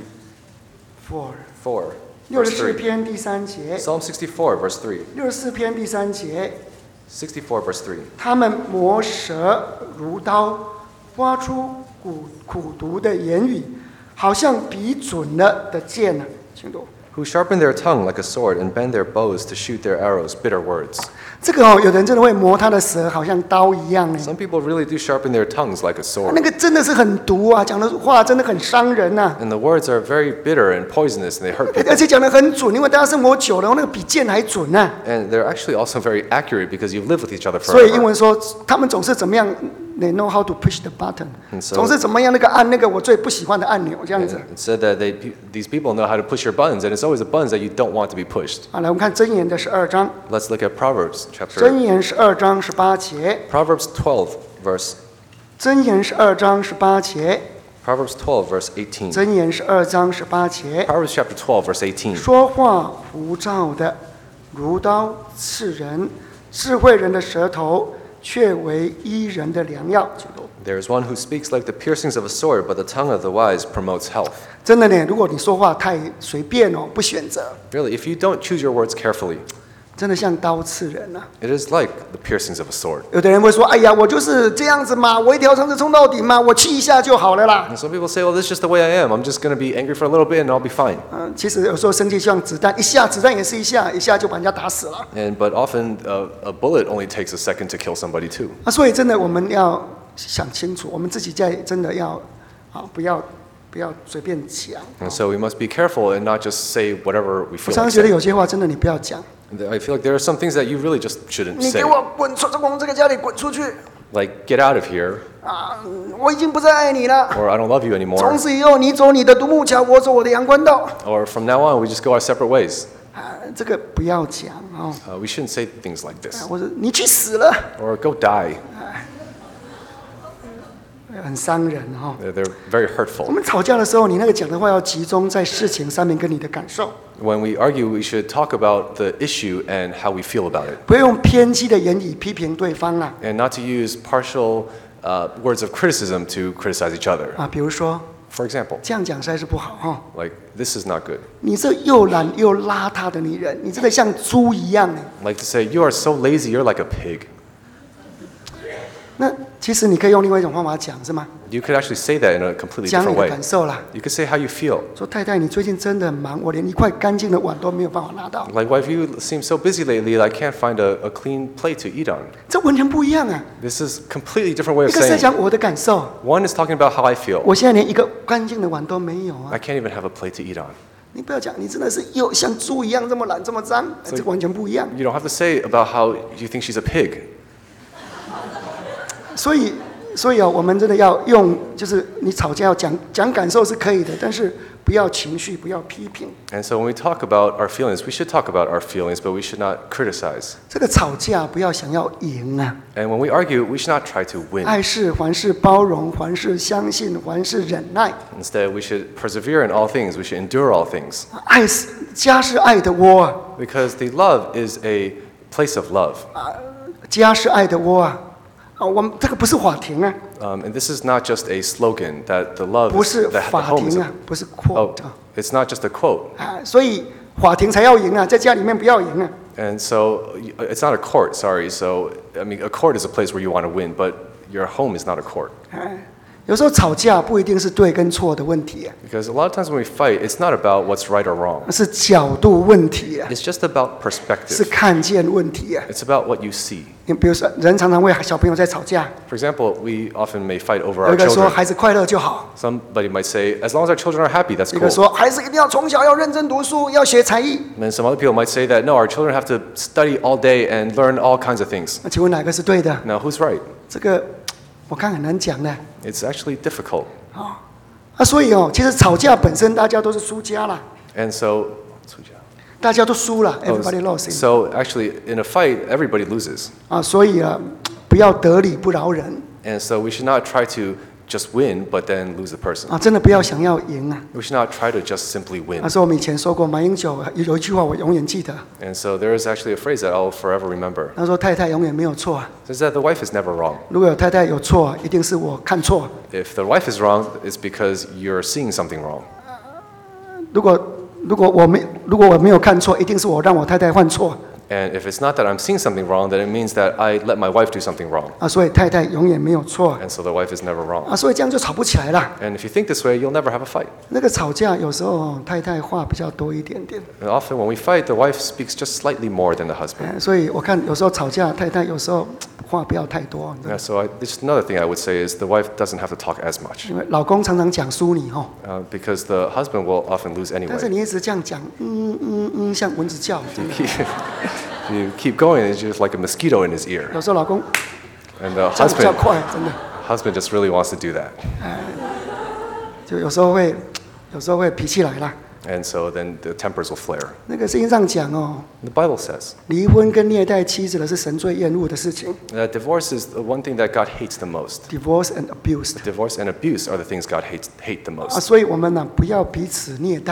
，four， 六十 verse 四 three. 篇第三节， Psalm sixty-four, verse three. 六十四篇第三节， sixty-four, verse three. 他们磨舌如刀，发出苦苦毒的言语，好像比准了的箭呢。请读。 Who sharpen their tongue like a sword and bend their bows to shoot their arrows, bitter words. 这个哦，有人真的会磨他的舌，好像刀一样呢。 Some people really do sharpen their tongues like a 那 sword. 个真的是很毒啊，讲的话真的很伤人呐、 And the words are very bitter and poisonous, and they hurt 而 people. 且讲的很准，因为大家生活久了，那个比剑还准呐、 And they're actually also very accurate because you've lived with each other 所以英 forever. 文说他们总是怎么样 ，they know how to push the button， And so- 总是怎么样那个按那个我最不喜欢的按钮这样子。 It said that they, these people know how to push your buttons, and it's always the buttons that you don't want to be pushed. 好，来我们看箴言的十二章， Let's look at Proverbs chapter 箴言十二章十八节， Proverbs twelve, verse 箴言十二章十八节， Proverbs twelve, verse eighteen. 箴言十二章十八节， Proverbs chapter twelve, verse eighteen. 说话浮躁的， 如刀刺人，智慧人的舌头却为医人的良药。 There is one who speaks like the piercings of a sword, but the tongue of the wise promotes health. 真的呢，如果你说话太随便哦，不选择， Really, if you don't choose your words carefully, 真的像刀刺人啊。 it is like the piercings of a sword. 有的人会说：“哎呀，我就是这样子嘛，我一条肠子冲到底嘛，我气一下就好了啦。 And some people say, well, this is just the way I am. I'm just going to be angry for a little bit and I'll be fine. ” 嗯，其实有时候生气就像子弹，一下子弹也是一下，一下就把人家打死了。 And but often uh, a bullet only takes a second to kill somebody too. 啊，所以真的我们要想清楚，我们自己在真的要啊，不要不要随便讲。 And so we must be careful and not just say whatever we 我 feel 常常 like 觉得 saying. 有些话真的你不要讲， I feel like there are some things that you really just shouldn't 你 say. 给我滚出从这个家里滚出去 Like, get out of here, 啊！我已经不再爱你了。 or I don't love you 从 anymore. 此以后，你走你的独木桥，我走我的阳关道。 Or from now on, we just go our separate ways. 啊，这个不要讲哦。 Uh, we shouldn't say things like this. 或者你去死了， Or go die. 很伤人哈、哦。 They're, they're very 我 hurtful. 们吵架的时候，你那个讲的话要集中在事情上面跟你的感受， When we argue, we should talk about the issue and how we feel about it, 不要用偏激的言语批评对方啦。 and not to use partial uh, words of criticism to criticize each other. 啊，比如说 For example, 这样讲实在是不好哈、哦。 like, this is not good. 你这又懒又邋遢的女人，你真的像猪一样哎。 Like to say, you are so lazy, you're like a pig. 那其实你可以用另外一种方法讲，是吗？ You could actually say that in a completely 讲你 different 的 way. 感受啦。 You could say how you feel. 说太太，你最近真的很忙，我连一块干净的碗都没有办法拿到。 Like, wife, you seem so busy lately that I can't find a, a clean plate to eat on. 这完全不一样啊！ This is a completely different way 一 of 个是在 saying. 讲我的感受， One is talking about how I feel. 我现在连一个干净的碗都没有啊 I！can't even have a plate to eat on. 你不要讲，你真的是又像猪一样这么懒这么脏，这个完全不一样。 You don't have to say about how you think she's a pig. 所以，所以啊，我们真的要用，就是你吵架要讲讲感受是可以的，但是不要情绪，不要批评。 And so when we talk about our feelings, we should talk about our feelings, but we should not criticize. 这个吵架不要想要赢啊！ And when we argue, we should not try to win. 爱是凡事包容，凡事相信，凡事忍耐。 Instead, we should persevere in all things. We should endure all things. 爱是家是爱的窝啊， Because the love is a place of love. 家是爱的窝啊！啊，我们这个不是法庭啊， Um, and this is not just a slogan that the love 不 is, 是 the, the 法 home is 庭 a, 啊，不是 oh, quote 啊。 it's not just a quote. 啊，所以法庭才要赢啊，在家里面不要赢啊。 And so it's not a court, sorry. So, I mean, a court is a place where you want to win, but your home is not a court. 哎，有时候吵架不一定是对跟错的问题啊， Because a lot of times when we fight, it's not about what's right or wrong. 是角度问题啊， It's just about 是 perspective. 看见问题啊。 It's about what you see. 你比如说，人常常为小朋友在吵架， For example, we often may fight over 有 our 一个说 children. 孩子快乐就好， Somebody might say, as long as our children are happy, that's 一个 cool. 说孩子一定要从小要认真读书，要学才艺。 And then some other people might say that, no, our children have to study all day and learn all kinds of things. 那请问哪个是对的？ Now, who's right? 这个我看很难讲的 It's actually difficult. 啊。啊，所以哦，其实吵架本身大家都是输家啦， And so, 大家都输了 oh, ，everybody loses so actually, in a fight, everybody loses. 啊。所以啊，不要得理不饶人 And so we should not try to just win, but then lose the person. 啊，真的不要想要赢啊。 We should not try to just simply win. 那是我们以前说过，马英九有有一句话我永远记得， And so there is actually a phrase that I'll forever remember. 他说太太永远没有错啊， It's that the wife is never wrong. 如果有太太有错，一定是我看错。 If the wife is wrong, it's because you're seeing something wrong. 如果如果我没如果我没有看错，一定是我让我太太犯错 And if it's not that I'm seeing something wrong, then it means that I let my wife do something wrong. 啊，所以太太永远没有错 And so the wife is never wrong. 啊，所以这样就吵不起来了。 And if you think this way, you'll never have a fight. 那个吵架有时候太太话比较多一点点， And often when we fight, the wife speaks just slightly more than the husband. 哎所以我看有时候吵架太太有时候话不要太多， Yeah, so I, just another thing I would say is the wife doesn't have to talk as much. 因为老公常常讲输你哈， Uh, because the husband will often lose 但是 anyway. 你一直这样讲，嗯嗯嗯，像蚊子叫，真的。 If you keep going, it's just like a mosquito in his ear. 有时候老公 And the 讲比较 husband, 快，真的， husband just really wants to do that. 就有时候会有时候会脾气来了。 And so then the tempers will flare. 那个圣经上讲哦， The Bible says 离婚跟虐待妻子的是神最厌恶的事情 that divorce is the one thing that God hates the most. ，divorce and abuse。 Divorce and abuse are the things God hates hate the 啊， most. 所以我们呢不要彼此虐待。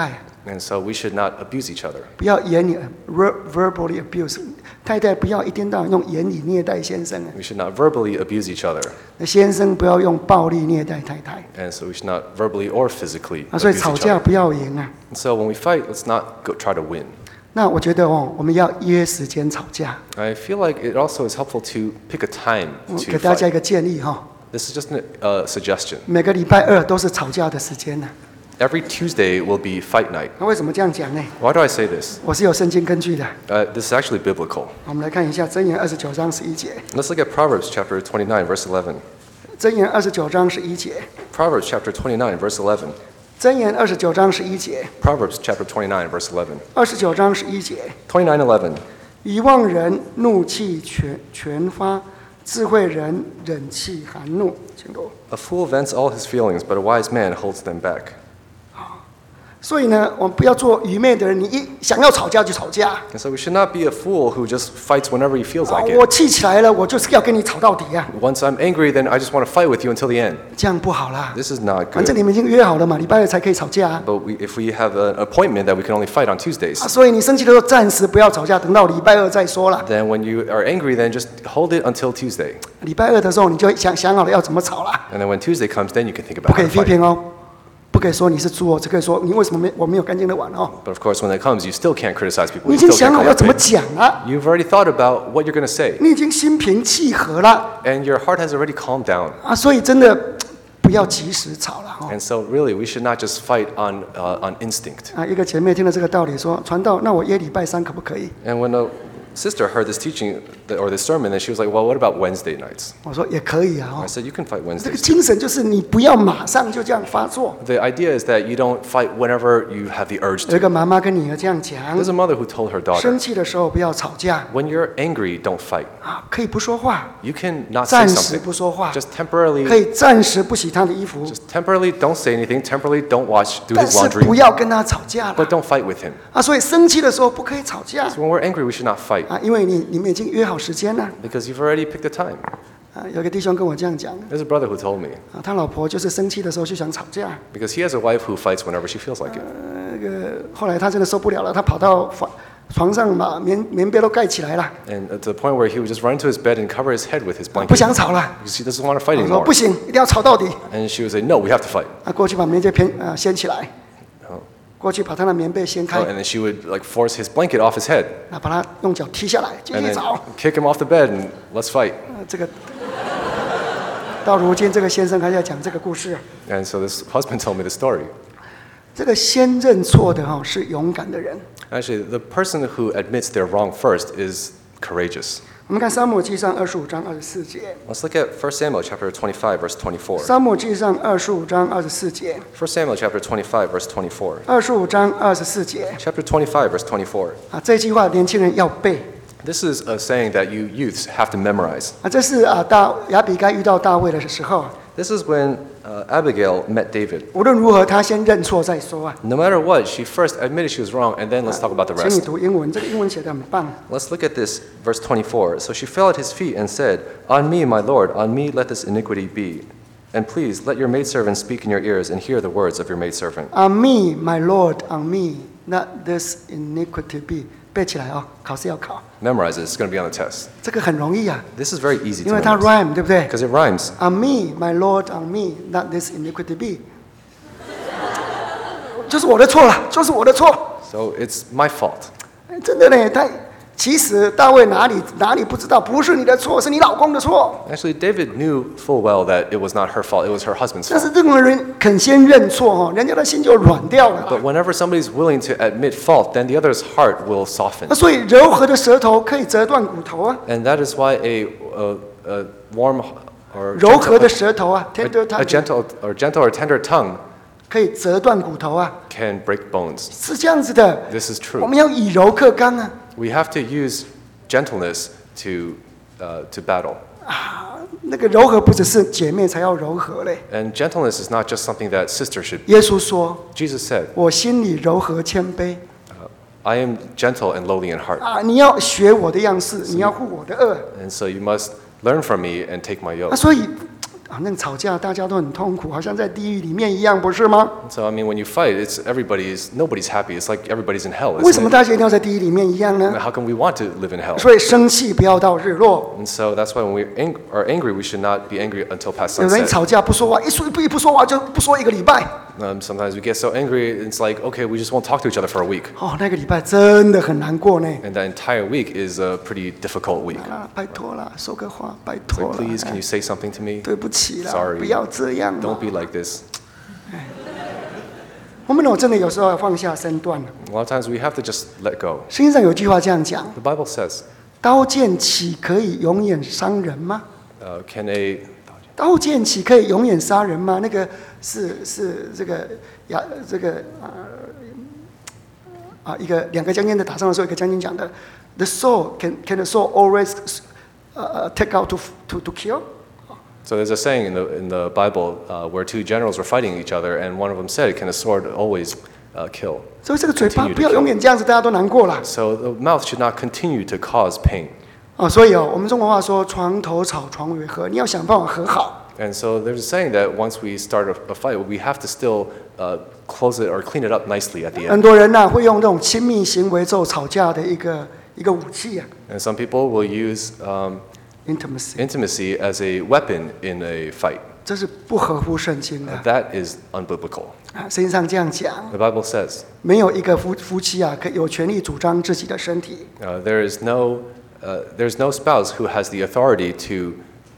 And so we should not abuse each other. 不要言语 ver- verbally abuse， 太太不要一天到晚用言语虐待先生， We should not verbally abuse each other. 那先生不要用暴力虐待太太 And so we should not verbally or physically 啊，所以 abuse 吵 each 架 other. 不要赢啊。 And so when we fight, let's not go try to win. 那我觉得哦，我们要约时间吵架。 I feel like it also is helpful to pick a time 我 to 给大家一 fight. 个建议哈， This is just a uh, suggestion. 每个礼拜二都是吵架的时间呢。 Every Tuesday will be fight night. 那为什么这样讲呢？ Why do I say this? 我是有圣经根据的。 Uh, this is actually biblical. 我们来看一下箴言二十九章十一节。 Let's look at Proverbs chapter twenty-nine, verse eleven. 箴言二十九章十一节。 Proverbs chapter twenty-nine, verse eleven. 箴言二十九章十一节。 Proverbs chapter twenty-nine, verse eleven. 二十九章十一节。 twenty-nine eleven. 遗忘人怒气全全发，智慧人忍气含怒。请读。 A fool vents all his feelings, but a wise man holds them back. 所以呢，我们不要做愚昧的人。你一想要吵架就吵架。 And so we should not be a fool who just fights whenever he feels 啊 like 我 it. 气起来了，我就是要跟你吵到底啊！ Once I'm angry, then I just want to fight with you until the end. 这样不好啦。 This is not 反正 good. 你们已经约好了嘛，礼拜二才可以吵架啊。 But we, if we have an appointment that we can only fight on Tuesdays, 啊所以你生气的时候暂时不要吵架，等到礼拜二再说啦。 then when you are angry, then just hold it until Tuesday. 礼拜二的时候你就想想好了要怎么吵啦， And then when Tuesday comes, then you can think 不 about 可 how 以 to 批评 fight. 哦，不可以说你是猪哦，只可以说你为什么没我没有干净的碗哦。 But of course, when that comes, you still can't criticize people. 你 You 已经 still 想 can't 好要怎么 correct it. 讲了， You've already thought about what you're going to say, 你已经心平气和了 and your heart has already calmed down. 啊，所以真的不要及时吵了哦。 And so, really, we should not just fight on uh, on instinct. 啊，一个姐妹听了这个道理说，传道，那我约礼拜三可不可以？ And when a sister heard this teaching or this sermon, then she was like, "Well, what about Wednesday nights?" 我说也可以啊 I 哦。 said, "You can fight 这个 Wednesdays." 精神就是你不要马上就这样发作。 The idea is that you don't fight whenever you have the urge 有一 to. 个妈妈跟女儿这样讲， There's a mother who told her daughter, 生气的时候不要吵架 "When you're angry, don't fight. 啊，可以不说话， You can not say 暂时 something. 不说话， Just temporarily, 可以暂时不洗她的衣服， just temporarily don't say anything. Temporarily don't watch, do 但 his 是不 laundry, 要跟她吵架 but 了 don't fight with him." 啊。所以生气的时候不可以吵架 So when we're angry, we should not fight 啊，因为你你们已经约好时间了 because you've already picked the time. 啊。有个弟兄跟我这样讲 There's a brother who told me 啊，他老婆就是生气的时候就想吵架， because he has a wife who fights whenever she feels like it. 那个后来他真的受不了了，他跑到房床上把棉棉被都盖起来了， And at the point where he would just run into his bed and cover his head with his 不 blanket 想吵了。 because he doesn't want to fight 我说 anymore. 不行，一定要吵到底。 And she would say, "No, we have to fight." 啊，过去把棉被偏啊掀起来， Oh. 过去把他的棉被掀 Oh, 开， and then she would like force his blanket off his head 那把他用脚踢下来，继 and 续 then 吵。 kick him off the bed and let's fight. 呃，这个到如今这个先生还在讲这个故事。 And so this husband told me the story. 这个先认错的哈、哦、是勇敢的人。 Actually, the person who admits they're wrong first is courageous. 我们看撒母耳记上二十五章二十四节。 Let's look at First Samuel chapter twenty-five, verse twenty-four. 撒母耳记上二十五章二十四节。 First Samuel chapter twenty-five, verse twenty-four. 二十五章二十四节 Chapter twenty-five, verse twenty-four. 啊，这句话年轻人要背 This is a saying that you youths have to memorize. 啊。这是啊大亚比该遇到大卫的时候， This is when uh, Abigail met David. 无论如何他先认错再说啊。 No matter what, she first admitted she was wrong, and then let's talk about the 请你 rest. 读英文，这个英文写得很棒。 Let's look at this, verse twenty-four. So she fell at his feet and said, "On me, my lord, on me let this iniquity be. And please let your maidservant speak in your ears and hear the words of your maidservant." On me, my Lord, on me, not this iniquity be。背起来哦，考试要考， Memorize it. It's going to be on the test. 这个很容易啊， This is very easy 因 to 为它 memorize rhyme，对不对 because it rhymes. ？On me, my Lord, on me, not this iniquity be。就是我的错了，就是我的错。 So it's my fault. 真的呢，他其实大卫哪里哪里不知道，不是你的错，是你老公的错。 Actually, David knew full well that it was not her fault. It was her husband's 但是 fault. 任何人肯先认错哦，人家的心就软掉了。 But whenever somebody's willing to admit fault, then the other's heart will soften. 那所以柔和的舌头可以折断骨头啊， And that is why a, a, a warm or 柔和 gentle, 的舌头啊 a, ，tender a tongue gentle or gentle or tender tongue 可以折断骨头啊， can break bones. 是这样子的。 This is 我 true. 们要以柔克刚啊。 We have to use gentleness to uh, to battle. 那个柔和不只是姐妹才要柔和嘞。 And gentleness is not just something that sisters should. 耶稣说 Jesus said, 我心里柔和谦卑 "I am gentle and lowly in heart." 啊，你要学我的样式，你要护我的恶 And so you must learn from me and take my 啊。 yoke. 所以啊，那吵架大家都很痛苦，好像在地狱里面一样，不是吗？ So I mean, when you fight, it's everybody's nobody's happy. It's like everybody's in hell. 为什么 Isn't 大家一定要在地狱里面一样 it? 呢？ How come we want to live in hell? 所以生气不要到日落。 And so that's why when we ang- are angry, we should not be angry until past 有人 sunset. 吵架不说话，一说一不说话就不说一个礼拜。 Um, sometimes we get so angry, it's like, okay, we just won't talk to each other for a week. 哦，那个礼拜真的很难过呢。 And that entire week is a pretty difficult week. 啊，拜托啦，说个话，拜 It's 托 like, 啦。 please, can you say something to me? 对不起啦， Sorry. 不要这样嘛。 Don't be like this. 我们哦，真的有时候要放下身段了。 A lot of times we have to just let go. 圣经上有句话这样讲： The Bible says, 刀剑岂可以永远伤人吗？ uh, can a 刀剑岂可以永远杀人吗？那个是是这个呀，这个啊啊，一个两个将军在打仗的时候，一个将军讲的 ：“The sword can can the sword always 呃、uh, take out to to to kill？” So there's a saying in the in the Bible uh, where two generals were fighting each other, and one of them said, "Can a sword always uh, kill?" 所以这个嘴巴 Continue to 不要永远这样子，大家都难过啦。 So the mouth should not continue to cause pain. 哦，所以哦，我们中国话说“床头吵，床尾和”，你要想办法和好。 And so there's a saying that once we start a, a fight, we have to still uh, close it or clean it up nicely at the 很 end. 多人呐、会用这种亲密行为做吵架的一个一个武器啊 And some people will use um, ，intimacy， intimacy as a weapon in a fight. 这是不合乎圣经的 Uh, that is unbiblical. 啊。圣经上这样讲， The Bible says 没有一个夫夫妻啊，可以有权利主张自己的身体。 uh, there is no uh, there's no spouse who has the authority to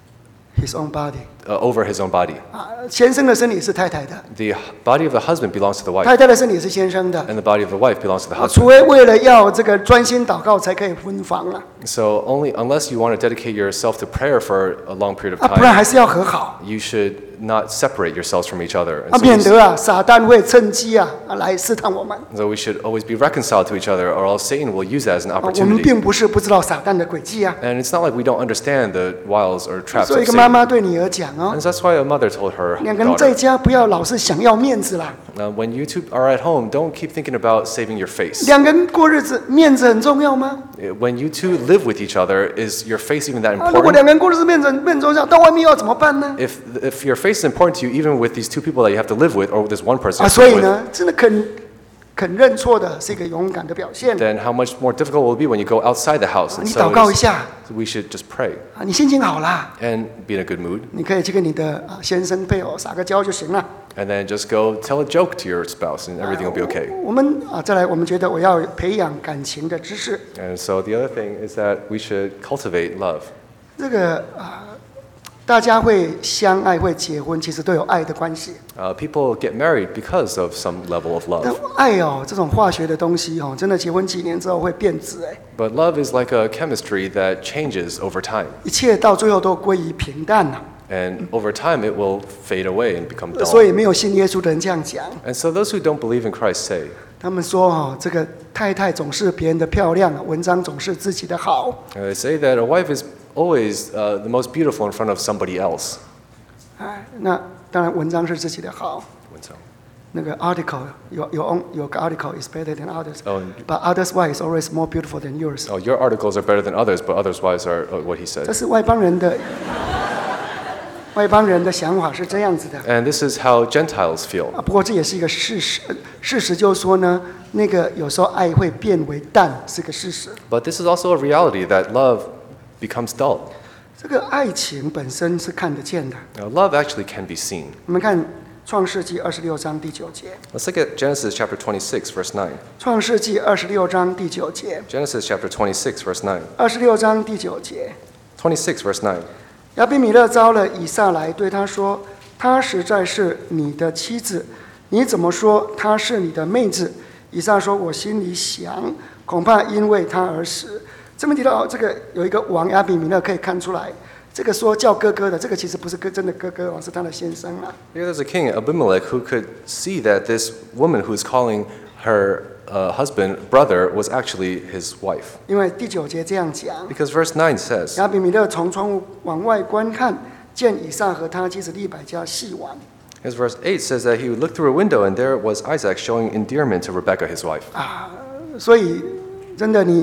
His own body uh, over his own body. 啊，先生的身体是太太的， The body of the husband belongs to the wife, 太太的身体是先生的。 and the body of the wife belongs to the 啊 husband. 除非为了要这个专心祷告，才可以分房了 So only unless you want to dedicate yourself to prayer for a long period of 啊，不然 time, 还是要和好 you should not separate yourselves from each other. 啊， And so, 免 we, 得啊，撒旦会趁机啊啊来试探我们。 so we should always be reconciled to each other, or else Satan will use that as an 啊，我们 opportunity. 并不是不知道撒旦的诡计啊。 And it's not like we don't understand the wiles or traps 所以 of 一个妈 Satan. 妈对女儿讲哦 And，so that's why a mother told her 两个人在 daughter, 家不要老是想要面子啦， uh, when you two are at home, don't keep thinking about saving your face. 两个人过日子，面子很重要吗？ When you two live with each other, is your face even that 啊，如果 important? 两个人过日子面子面子重要，到外面要怎么办呢？ If, if your face is important to you, even with these two people that you have to live with, or with this one person 啊， you have 所 to 以 live with, 呢，真的肯肯认错的是一个勇敢的表现。 then how much more difficult will it be when you go outside the house? 啊 And 你 so 祷告一 it's- 下 we should just pray 啊，你心情好啦， and be in a good mood, 你可以去跟你的啊先生配偶撒个娇就行了。 and then just go tell a joke to your spouse, and everything will be okay. 我们啊，再来，我们觉得我要培养感情的知识。 And so the other thing is that we should cultivate love. 这个啊，大家会相爱、会结婚，其实都有爱的关系。 Uh, people get married because of some level of 但 love. 爱哦，这种化学的东西哦，真的结婚几年之后会变质哎， But love is like a chemistry that changes over time. 一切到最后都归于平淡了。 And over time, it will fade away and become 所 dull. 以没有信耶稣的人这样讲， And so those who don't believe in Christ say, 他们说哦，这个太太总是别人的漂亮，文章总是自己的好。 uh, they say that a wife is always uh, the most beautiful in front of somebody else. 哎，那当然文章是自己的好。 So, 那个 article 有有 on 有个 article is better than others， oh, but others' wife is always more beautiful than yours。 oh, your articles are better than others, but others' wives are uh, what he 这 said. 是外邦人的外邦人的想法是这样子的 And this is how Gentiles feel. 啊。不过这也是一个事实，呃事实就是说呢，那个有时候爱会变为淡，是个事实。 But this is also a reality that love becomes dull. 这个爱情本身是看得见的。 Now, love actually can be seen. 我们看创世纪二十六章第九节， Let's look at Genesis chapter twenty-six, verse nine. 创世纪二十六章第九节， Genesis chapter twenty-six, verse nine. 二十六章第九节。 twenty-six, verse nine. 亚比米勒招了以撒来，对他说：“她实在是你的妻子，你怎么说她是你的妹子？”以撒说：“我心里想，恐怕因为她而死。”这边提到这个有一个王亚比米勒，可以看出来，这个说叫哥哥的，这个其实不是哥真的哥哥哦，是他的先生啊。 Here there's a king, Abimelech, who could see that this woman who's calling her uh, husband brother was actually his wife. 因为第九节这样讲， Because verse nine says, 亚比米勒从窗户往外观看，见以撒和他妻子利百加戏玩 as verse eight says that he would look through a window and there was Isaac showing endearment to Rebekah, his wife. 啊，所以真的你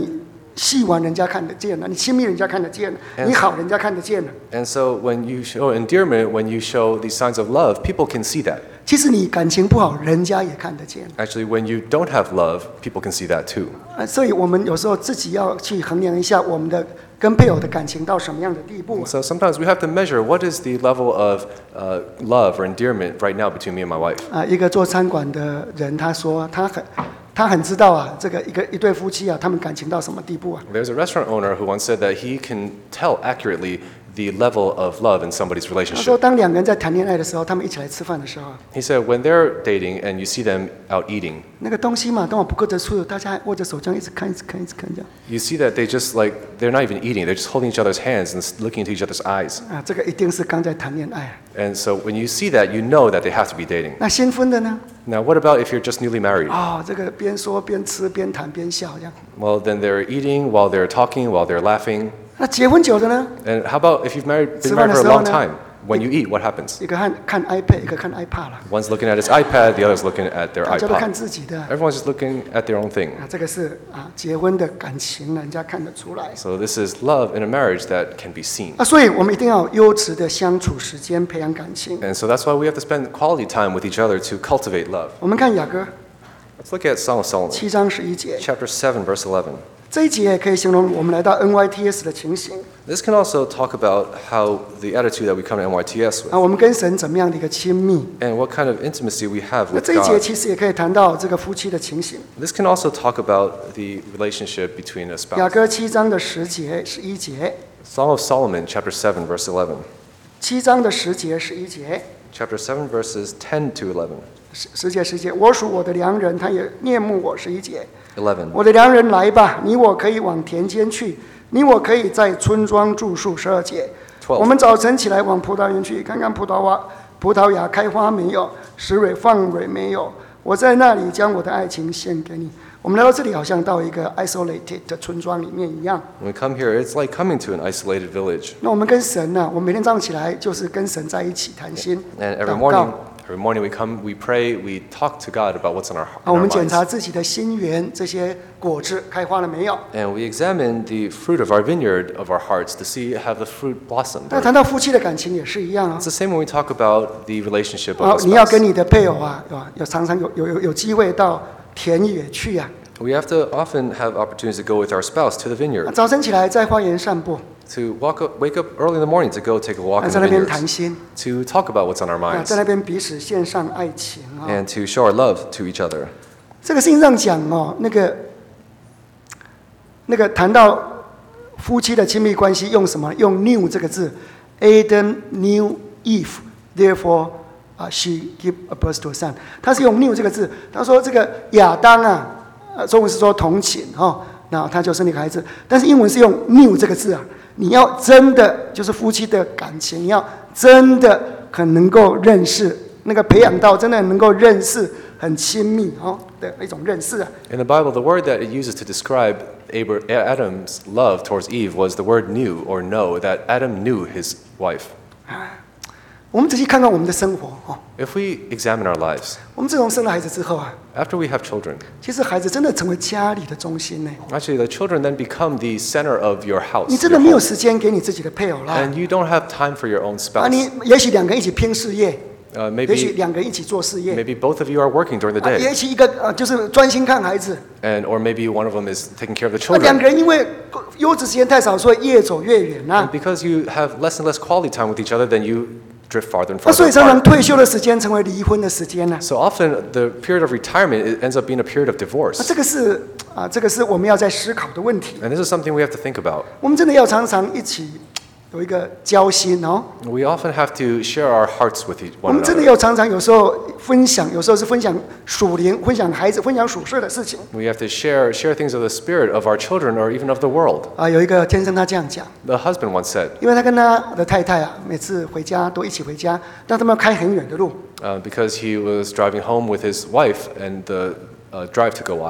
细玩人家看得见了，你亲密人家看得见了，你好人家看得见了。 And so when you show endearment, when you show these signs of love, people can see that. 其实你感情不好，人家也看得见。 Actually, when you don't have love, people can see that too. 啊，所以我们有时候自己要去衡量一下我们的跟配偶的感情到什么样的地步。 So sometimes we have to measure what is the level of uh, love or endearment right now between me and my wife. 啊，一个做餐馆的人他说，他很他很知道啊，这个一个一对夫妻啊，他们感情到什么地步啊？ There's a restaurant owner who once said that he can tell accurately the level of love in somebody's 他说， relationship. 当两个人在谈恋爱的时候，他们一起来吃饭的时候， He said when they're dating and you see them out eating, 那个东西嘛，当我不够得出，大家握着手这样一直看，一直看，一直看这样。 you see that they just like, they're not even eating, they're just holding each other's hands and looking into each other's eyes. 啊，这个一定是刚在谈恋爱啊。 And so when you see that, you know that they have to be dating. 那新婚的呢？ Now, what about if you're just newly married? 哦，这个边说边吃边谈边笑这样。 Well, then they're eating while they're talking, while they're laughing. 那结婚久的呢？ And how about if you've married, been 吃饭 married 的 for a 时候 long 呢？ time? When you eat, what happens? 一个看看 iPad， 一个看 iPad 了， One's looking at his iPad, the other's looking at their 大家都看 iPod. 自己的。 Everyone's just looking at their own thing. 啊，这个是啊，结婚的感情，人家看得出来。 So this is love in a marriage that can be seen. 啊，所以我们一定要有优质的相处时间，培养感情。 And so that's why we have to spend quality time with each other to cultivate love. 我们看雅歌 Let's look at Song of Solomon, 七章十一节， chapter seven, verse eleven. 这一节也可以形容我们来到 N Y T S 的情形 This can also talk about how the attitude that we come to N Y T S 啊， with 我们跟神怎么样的一个亲密。 and what kind of intimacy we have 那 with 这一节 God. 其实也可以谈到这个夫妻的情形。 This can also talk about the relationship between a 雅 spouse. 歌七章的十节、十一节， Song of Solomon, chapter seven, verse eleven. 七章的十节、十一节， Chapter seven, verses ten to eleven. 十十节、十节，我属我的良人，他也念慕我。十一节， eleven. 我的良人来吧，你我可以往田间去，你我可以在村庄住宿。十二节， twelve. 我们早晨起来往葡萄园去，看看葡萄花、葡萄芽开花没有，石蕊放蕊没有。我在那里将我的爱情献给你。我们来到这里，好像到一个 isolated 的村庄里面一样。 When we come here, it's like coming to an isolated village. 那我们跟神呢、我们每天早上起来就是跟神在一起谈心、 And every 祷 morning, 告。 every morning we come, we pray, we talk to God about what's in our, 啊，我 in our 们检 minds. 查自己的心园，这些果子开花了没有？ And we examine the fruit of our vineyard of our hearts to see have the fruit blossomed. 那谈到夫妻的感情也是一样啊 It's。the same when we talk about the relationship 啊 of，a 你要 spouse. 跟你的配偶啊，有有常常有有有有机会到田野去啊。 We have to often have opportunities to go with our spouse to the 啊 vineyard, 早晨起来在花园散步， to walk up, wake up early in the morning to go take a walk 啊 in 在 the 那边谈 vineyards, 心， to talk about what's on our 啊 minds, 在那边彼此献上爱情啊。 and to show our love to each other. 这个圣经上讲哦，那个那个谈到夫妻的亲密关系，用什么？用 new 这个字 ，Adam knew Eve，therefore 啊、she give a birth to a son。他是用 new 这个字，他说这个亚当啊，呃，中文是说同寝哦，那他就生了一个孩子，但是英文是用 new 这个字啊。你要真的就是夫妻的感情，你要真的很能够认识，那个培养到真的能够认识。很亲密哦的一种认识啊。 In the Bible, the word that it uses to describe Abra- Adam's love towards Eve was the word knew or know, that Adam knew his wife. 我们仔细看看我们的生活哦， If we examine our lives, 我们自从生了孩子之后啊， after we have children, 其实孩子真的成为家里的中心呢。 actually the children then become the center of your house. 你 your 真的没有 home. 时间给你自己的配偶啦。 And you don't have time for your own 啊， spouse. 你也许两个人一起拼事业， Uh, 也许 maybe, 两个人一起做事业， maybe both of you are working during the 啊， day, 也许一个呃就是专心看孩子， and or maybe one of them is taking care of the 啊，两 children. 个人因为优质时间太少，所以越走越远 And 啊。 because you have less and less quality time with each other, then you drift farther and 那 farther 所以常常 apart. 退休的时间成为离婚的时间呢。 So often, the period of retirement it ends up being a period of 啊， divorce. 这个是啊，这个是我们要在思考的问题。 And this is something we have to think about. 我们真的要常常一起有一个交心哦。 We often have to share our hearts with each 我 one 们真的 another. 要常常有时候分享，有时候是分享属灵，分享孩子，分享属世的事情 We have to share share things of the spirit of our children or even of the world. 啊。有一个先生他这样讲， The husband once said, 因为他跟他的太太啊，每次回家都一起回家，但他们要开很远的路 uh, because he was driving home with his wife and the uh, drive took a while.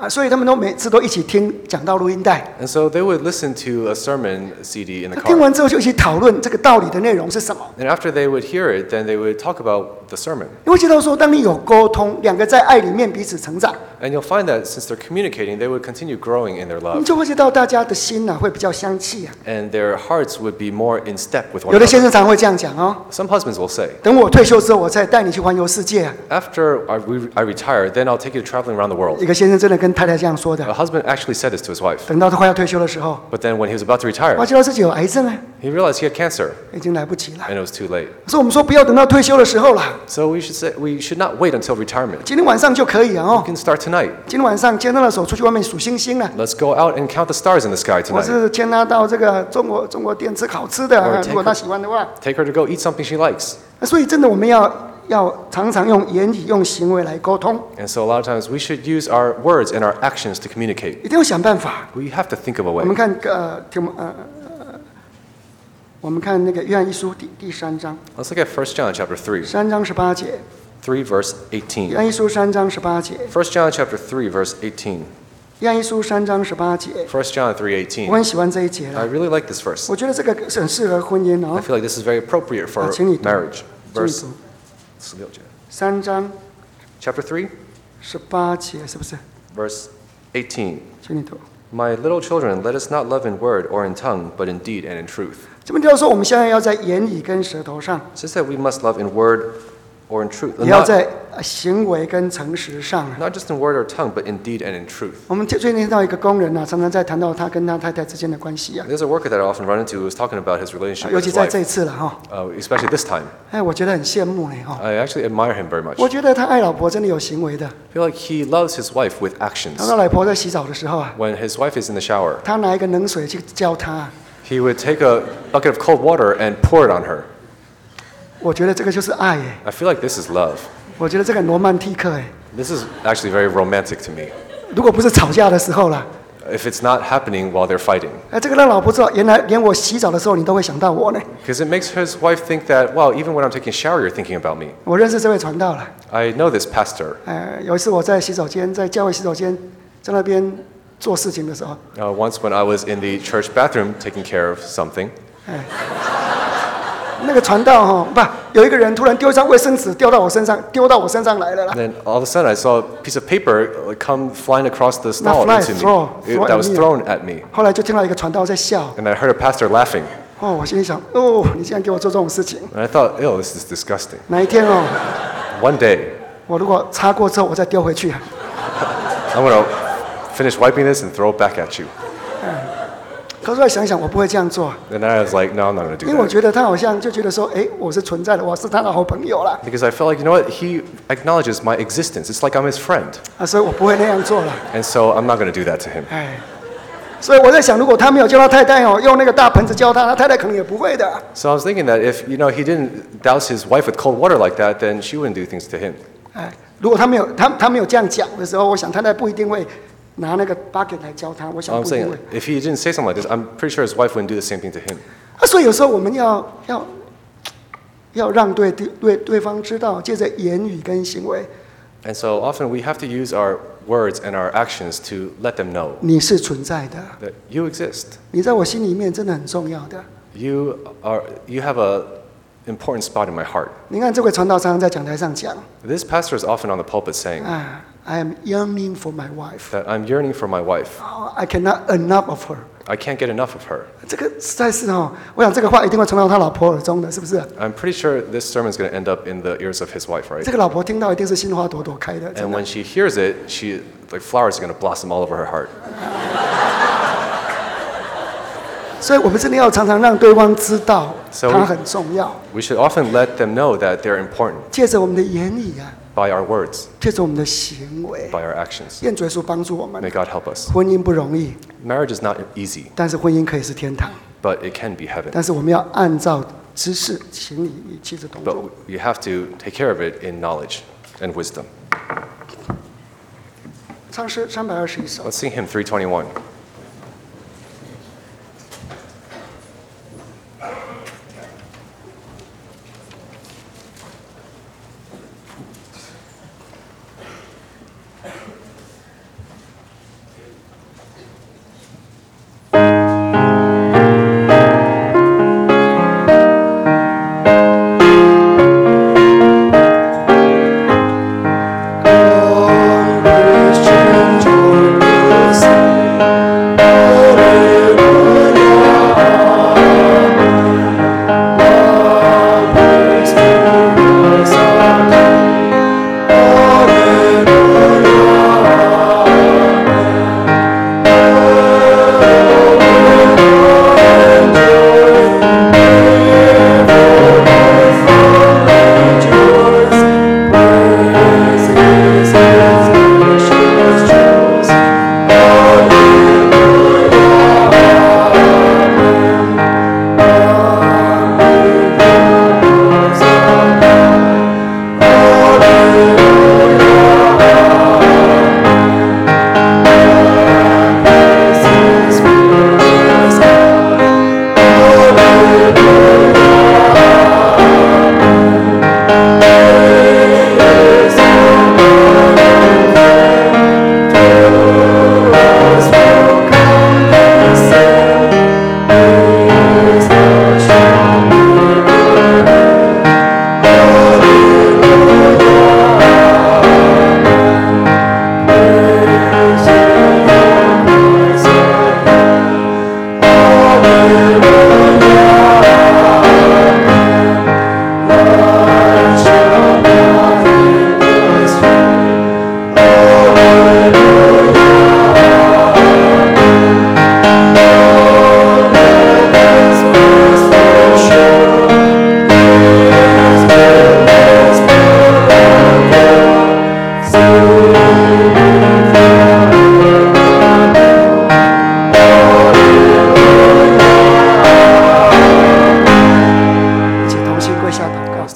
啊，所以他们都每次都一起听讲道录音带。 And so they would listen to a sermon C D in the 听 car. 完之后就一起讨论这个道理的内容是什么。 And after they would hear it, then they would talk about the sermon. 你会知道说，当你有沟通，两个在爱里面彼此成长， And you'll find that since they're communicating, they would continue growing in their 你 love. 就会知道大家的心呢、啊、会比较相契啊。 And their hearts would be more in step with one 有的先 another. 生常会这样讲哦， Some husbands will say, 等我退休之后，我再带你去环游世界啊。 after I, we, I retire, then I'll take you traveling around the world. 一个先生真的跟太太这样说 A 的， husband actually said this to his wife. 等到他快要退休的时候， But then when he was about to 我 retire, 知道自己有癌症啊， he realized he had cancer, 已经来不及了。 and it was too late. 所以我们说不要等到退休的时候啦， So we should say we should not wait until retirement. 今天晚上就可以啊 We 哦。 can start tonight. 今天晚上牵他的手出去外面数星星了。 Let's go out and count the stars in the sky 我 tonight. 是牵他到这个中国中国店吃好吃的啊， Or take 如果他喜欢的话。 Take her to go eat something she likes. 那所以真的我们要要常常用言语、用行为来沟通， And so a lot of times we should use our words and our actions to communicate. 一定要想办法。 We have to think of a 我 way. 们看呃，听呃呃，我们看那个约翰一书第第三章， Let's look at First John chapter three, 三章十八节， three verse 约 eighteen. 翰一书三章十八节， First John chapter three verse eighteen. 约翰一书三章十八节， First John three 我 eighteen. 很喜欢这一节 I 了。 really like this verse. 我觉得这个是很适合婚姻 I 哦。 feel like this is very appropriate for 啊，请你读。 marriage. 请你 Verse 读 16. 三章 Chapter three, 十八节，是不是？ verse eighteen. 请你读。 My little children, let us not love in word or in tongue, but in deed and in truth. 这边就要说，我们现在要在言语跟舌头上， It says that we must love in word or in truth. 也要 Not, 在呃行为跟诚实上。 not just in word or tongue, but in deed and in truth. 我们最近听到一个工人啊，常常在谈到他跟他太太之间的关系啊， There's a worker that I often run into who was talking about his relationship 尤 with 其 his 在这 wife, 一次了哈。 uh, especially this time. 哎，我觉得很羡慕呢哈。 I actually admire him very much. 我觉得他爱老婆真的有行为的。 I feel like he loves his wife with 他 actions. 说老婆在洗澡的时候啊， When his wife is in the shower, 他拿一个冷水去浇她。 he would take a bucket of cold water and pour it on her. 我觉得这个就是爱耶。 I feel like this is love. 我觉得这个很罗曼蒂克哎。 This is actually very romantic to me. 如果不是吵架的时候啦， If it's not happening while they're fighting. 哎，这个让老婆知道，原来连我洗澡的时候你都会想到我呢。 Because it makes his wife think that, wow, even when I'm taking a shower, you're thinking about me. 我认识这位传道了。 I know this pastor. 呃，有一次我在洗手间，在教会洗手间，在那边做事情的时候， Uh, once when I was in the church bathroom taking care of something, 那个传道哈、不，有一个人突然丢一张卫生纸掉到我身上，丢到我身上来了啦 and。then all of a sudden I saw a piece of paper uh, come flying across the stall fly, into throw, me. It- throw that at was me. thrown at me. 后来就听到一个传道在笑， And I heard a pastor laughing. 哦，我心里想，哦，你竟然给我做这种事情， And I thought, ew, this is disgusting. 哪一天哦， One day, 我如果擦过之后，我再丢回去啊。 I'm going to finish wiping this and throw it back at you. 可是后来想想，我不会这样做， And then I was like, no, I'm not going to 因 do 为我 that. 觉得他好像就觉得说，哎，我是存在的，我是他的好朋友啦， Because I felt like, you know what? He acknowledges my existence. It's like I'm his friend. 啊，所以我不会那样做了， And so I'm not going to do that to him. 哎。所以我在想，如果他没有教他太太哦，用那个大盆子教他，他太太可能也不会的。 So I was thinking that if, you know, he didn't douse his wife with cold water like that, then she wouldn't do things to him. 哎，如果他没有他他没有这样讲的时候，我想太太不一定会拿那个 bucket 来教他，我想 I'm 不一定 saying 会。 if he didn't say something like this, I'm pretty sure his wife wouldn't do the same thing to him. 啊，所以有时候我们要要要让对对对对方知道，借着言语跟行为， And so often we have to use our words and our actions to let them know 你是存在的， that you exist. 你在我心里面真的很重要的。 You are, you have a important spot in my heart. 你看这位传道常常在讲台上讲 This pastor is often on the pulpit saying 啊 ，I am yearning for my wife. that I'm yearning for my wife. Oh, I cannot enough of her. I can't get enough of her. 这个实在是哦，我想这个话一定会传到他老婆耳中的，是不是？ I'm pretty sure this sermon is going to end up in the ears of his wife, right? 这个老婆听到一定是心花朵朵开的，真 And 的 when she hears it, she like flowers are going to blossom all over her heart. 所以我们真的要常常让对方知道 So 他 we- 很重要， We should often let them know that they're important 借着我们的言语啊， by our words, 借着我们的行为， by our actions. 愿主耶稣帮助我们 May。God help us. 婚姻不容易， Marriage is not easy, 但是婚姻可以是天堂。 but it can be heaven. 但是我们要按照知识、情理与妻子同 But 住。 you have to take care of it in knowledge and wisdom. 唱诗三百二十一首。 Let's sing hymn three twenty-one.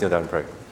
kneel down and pray.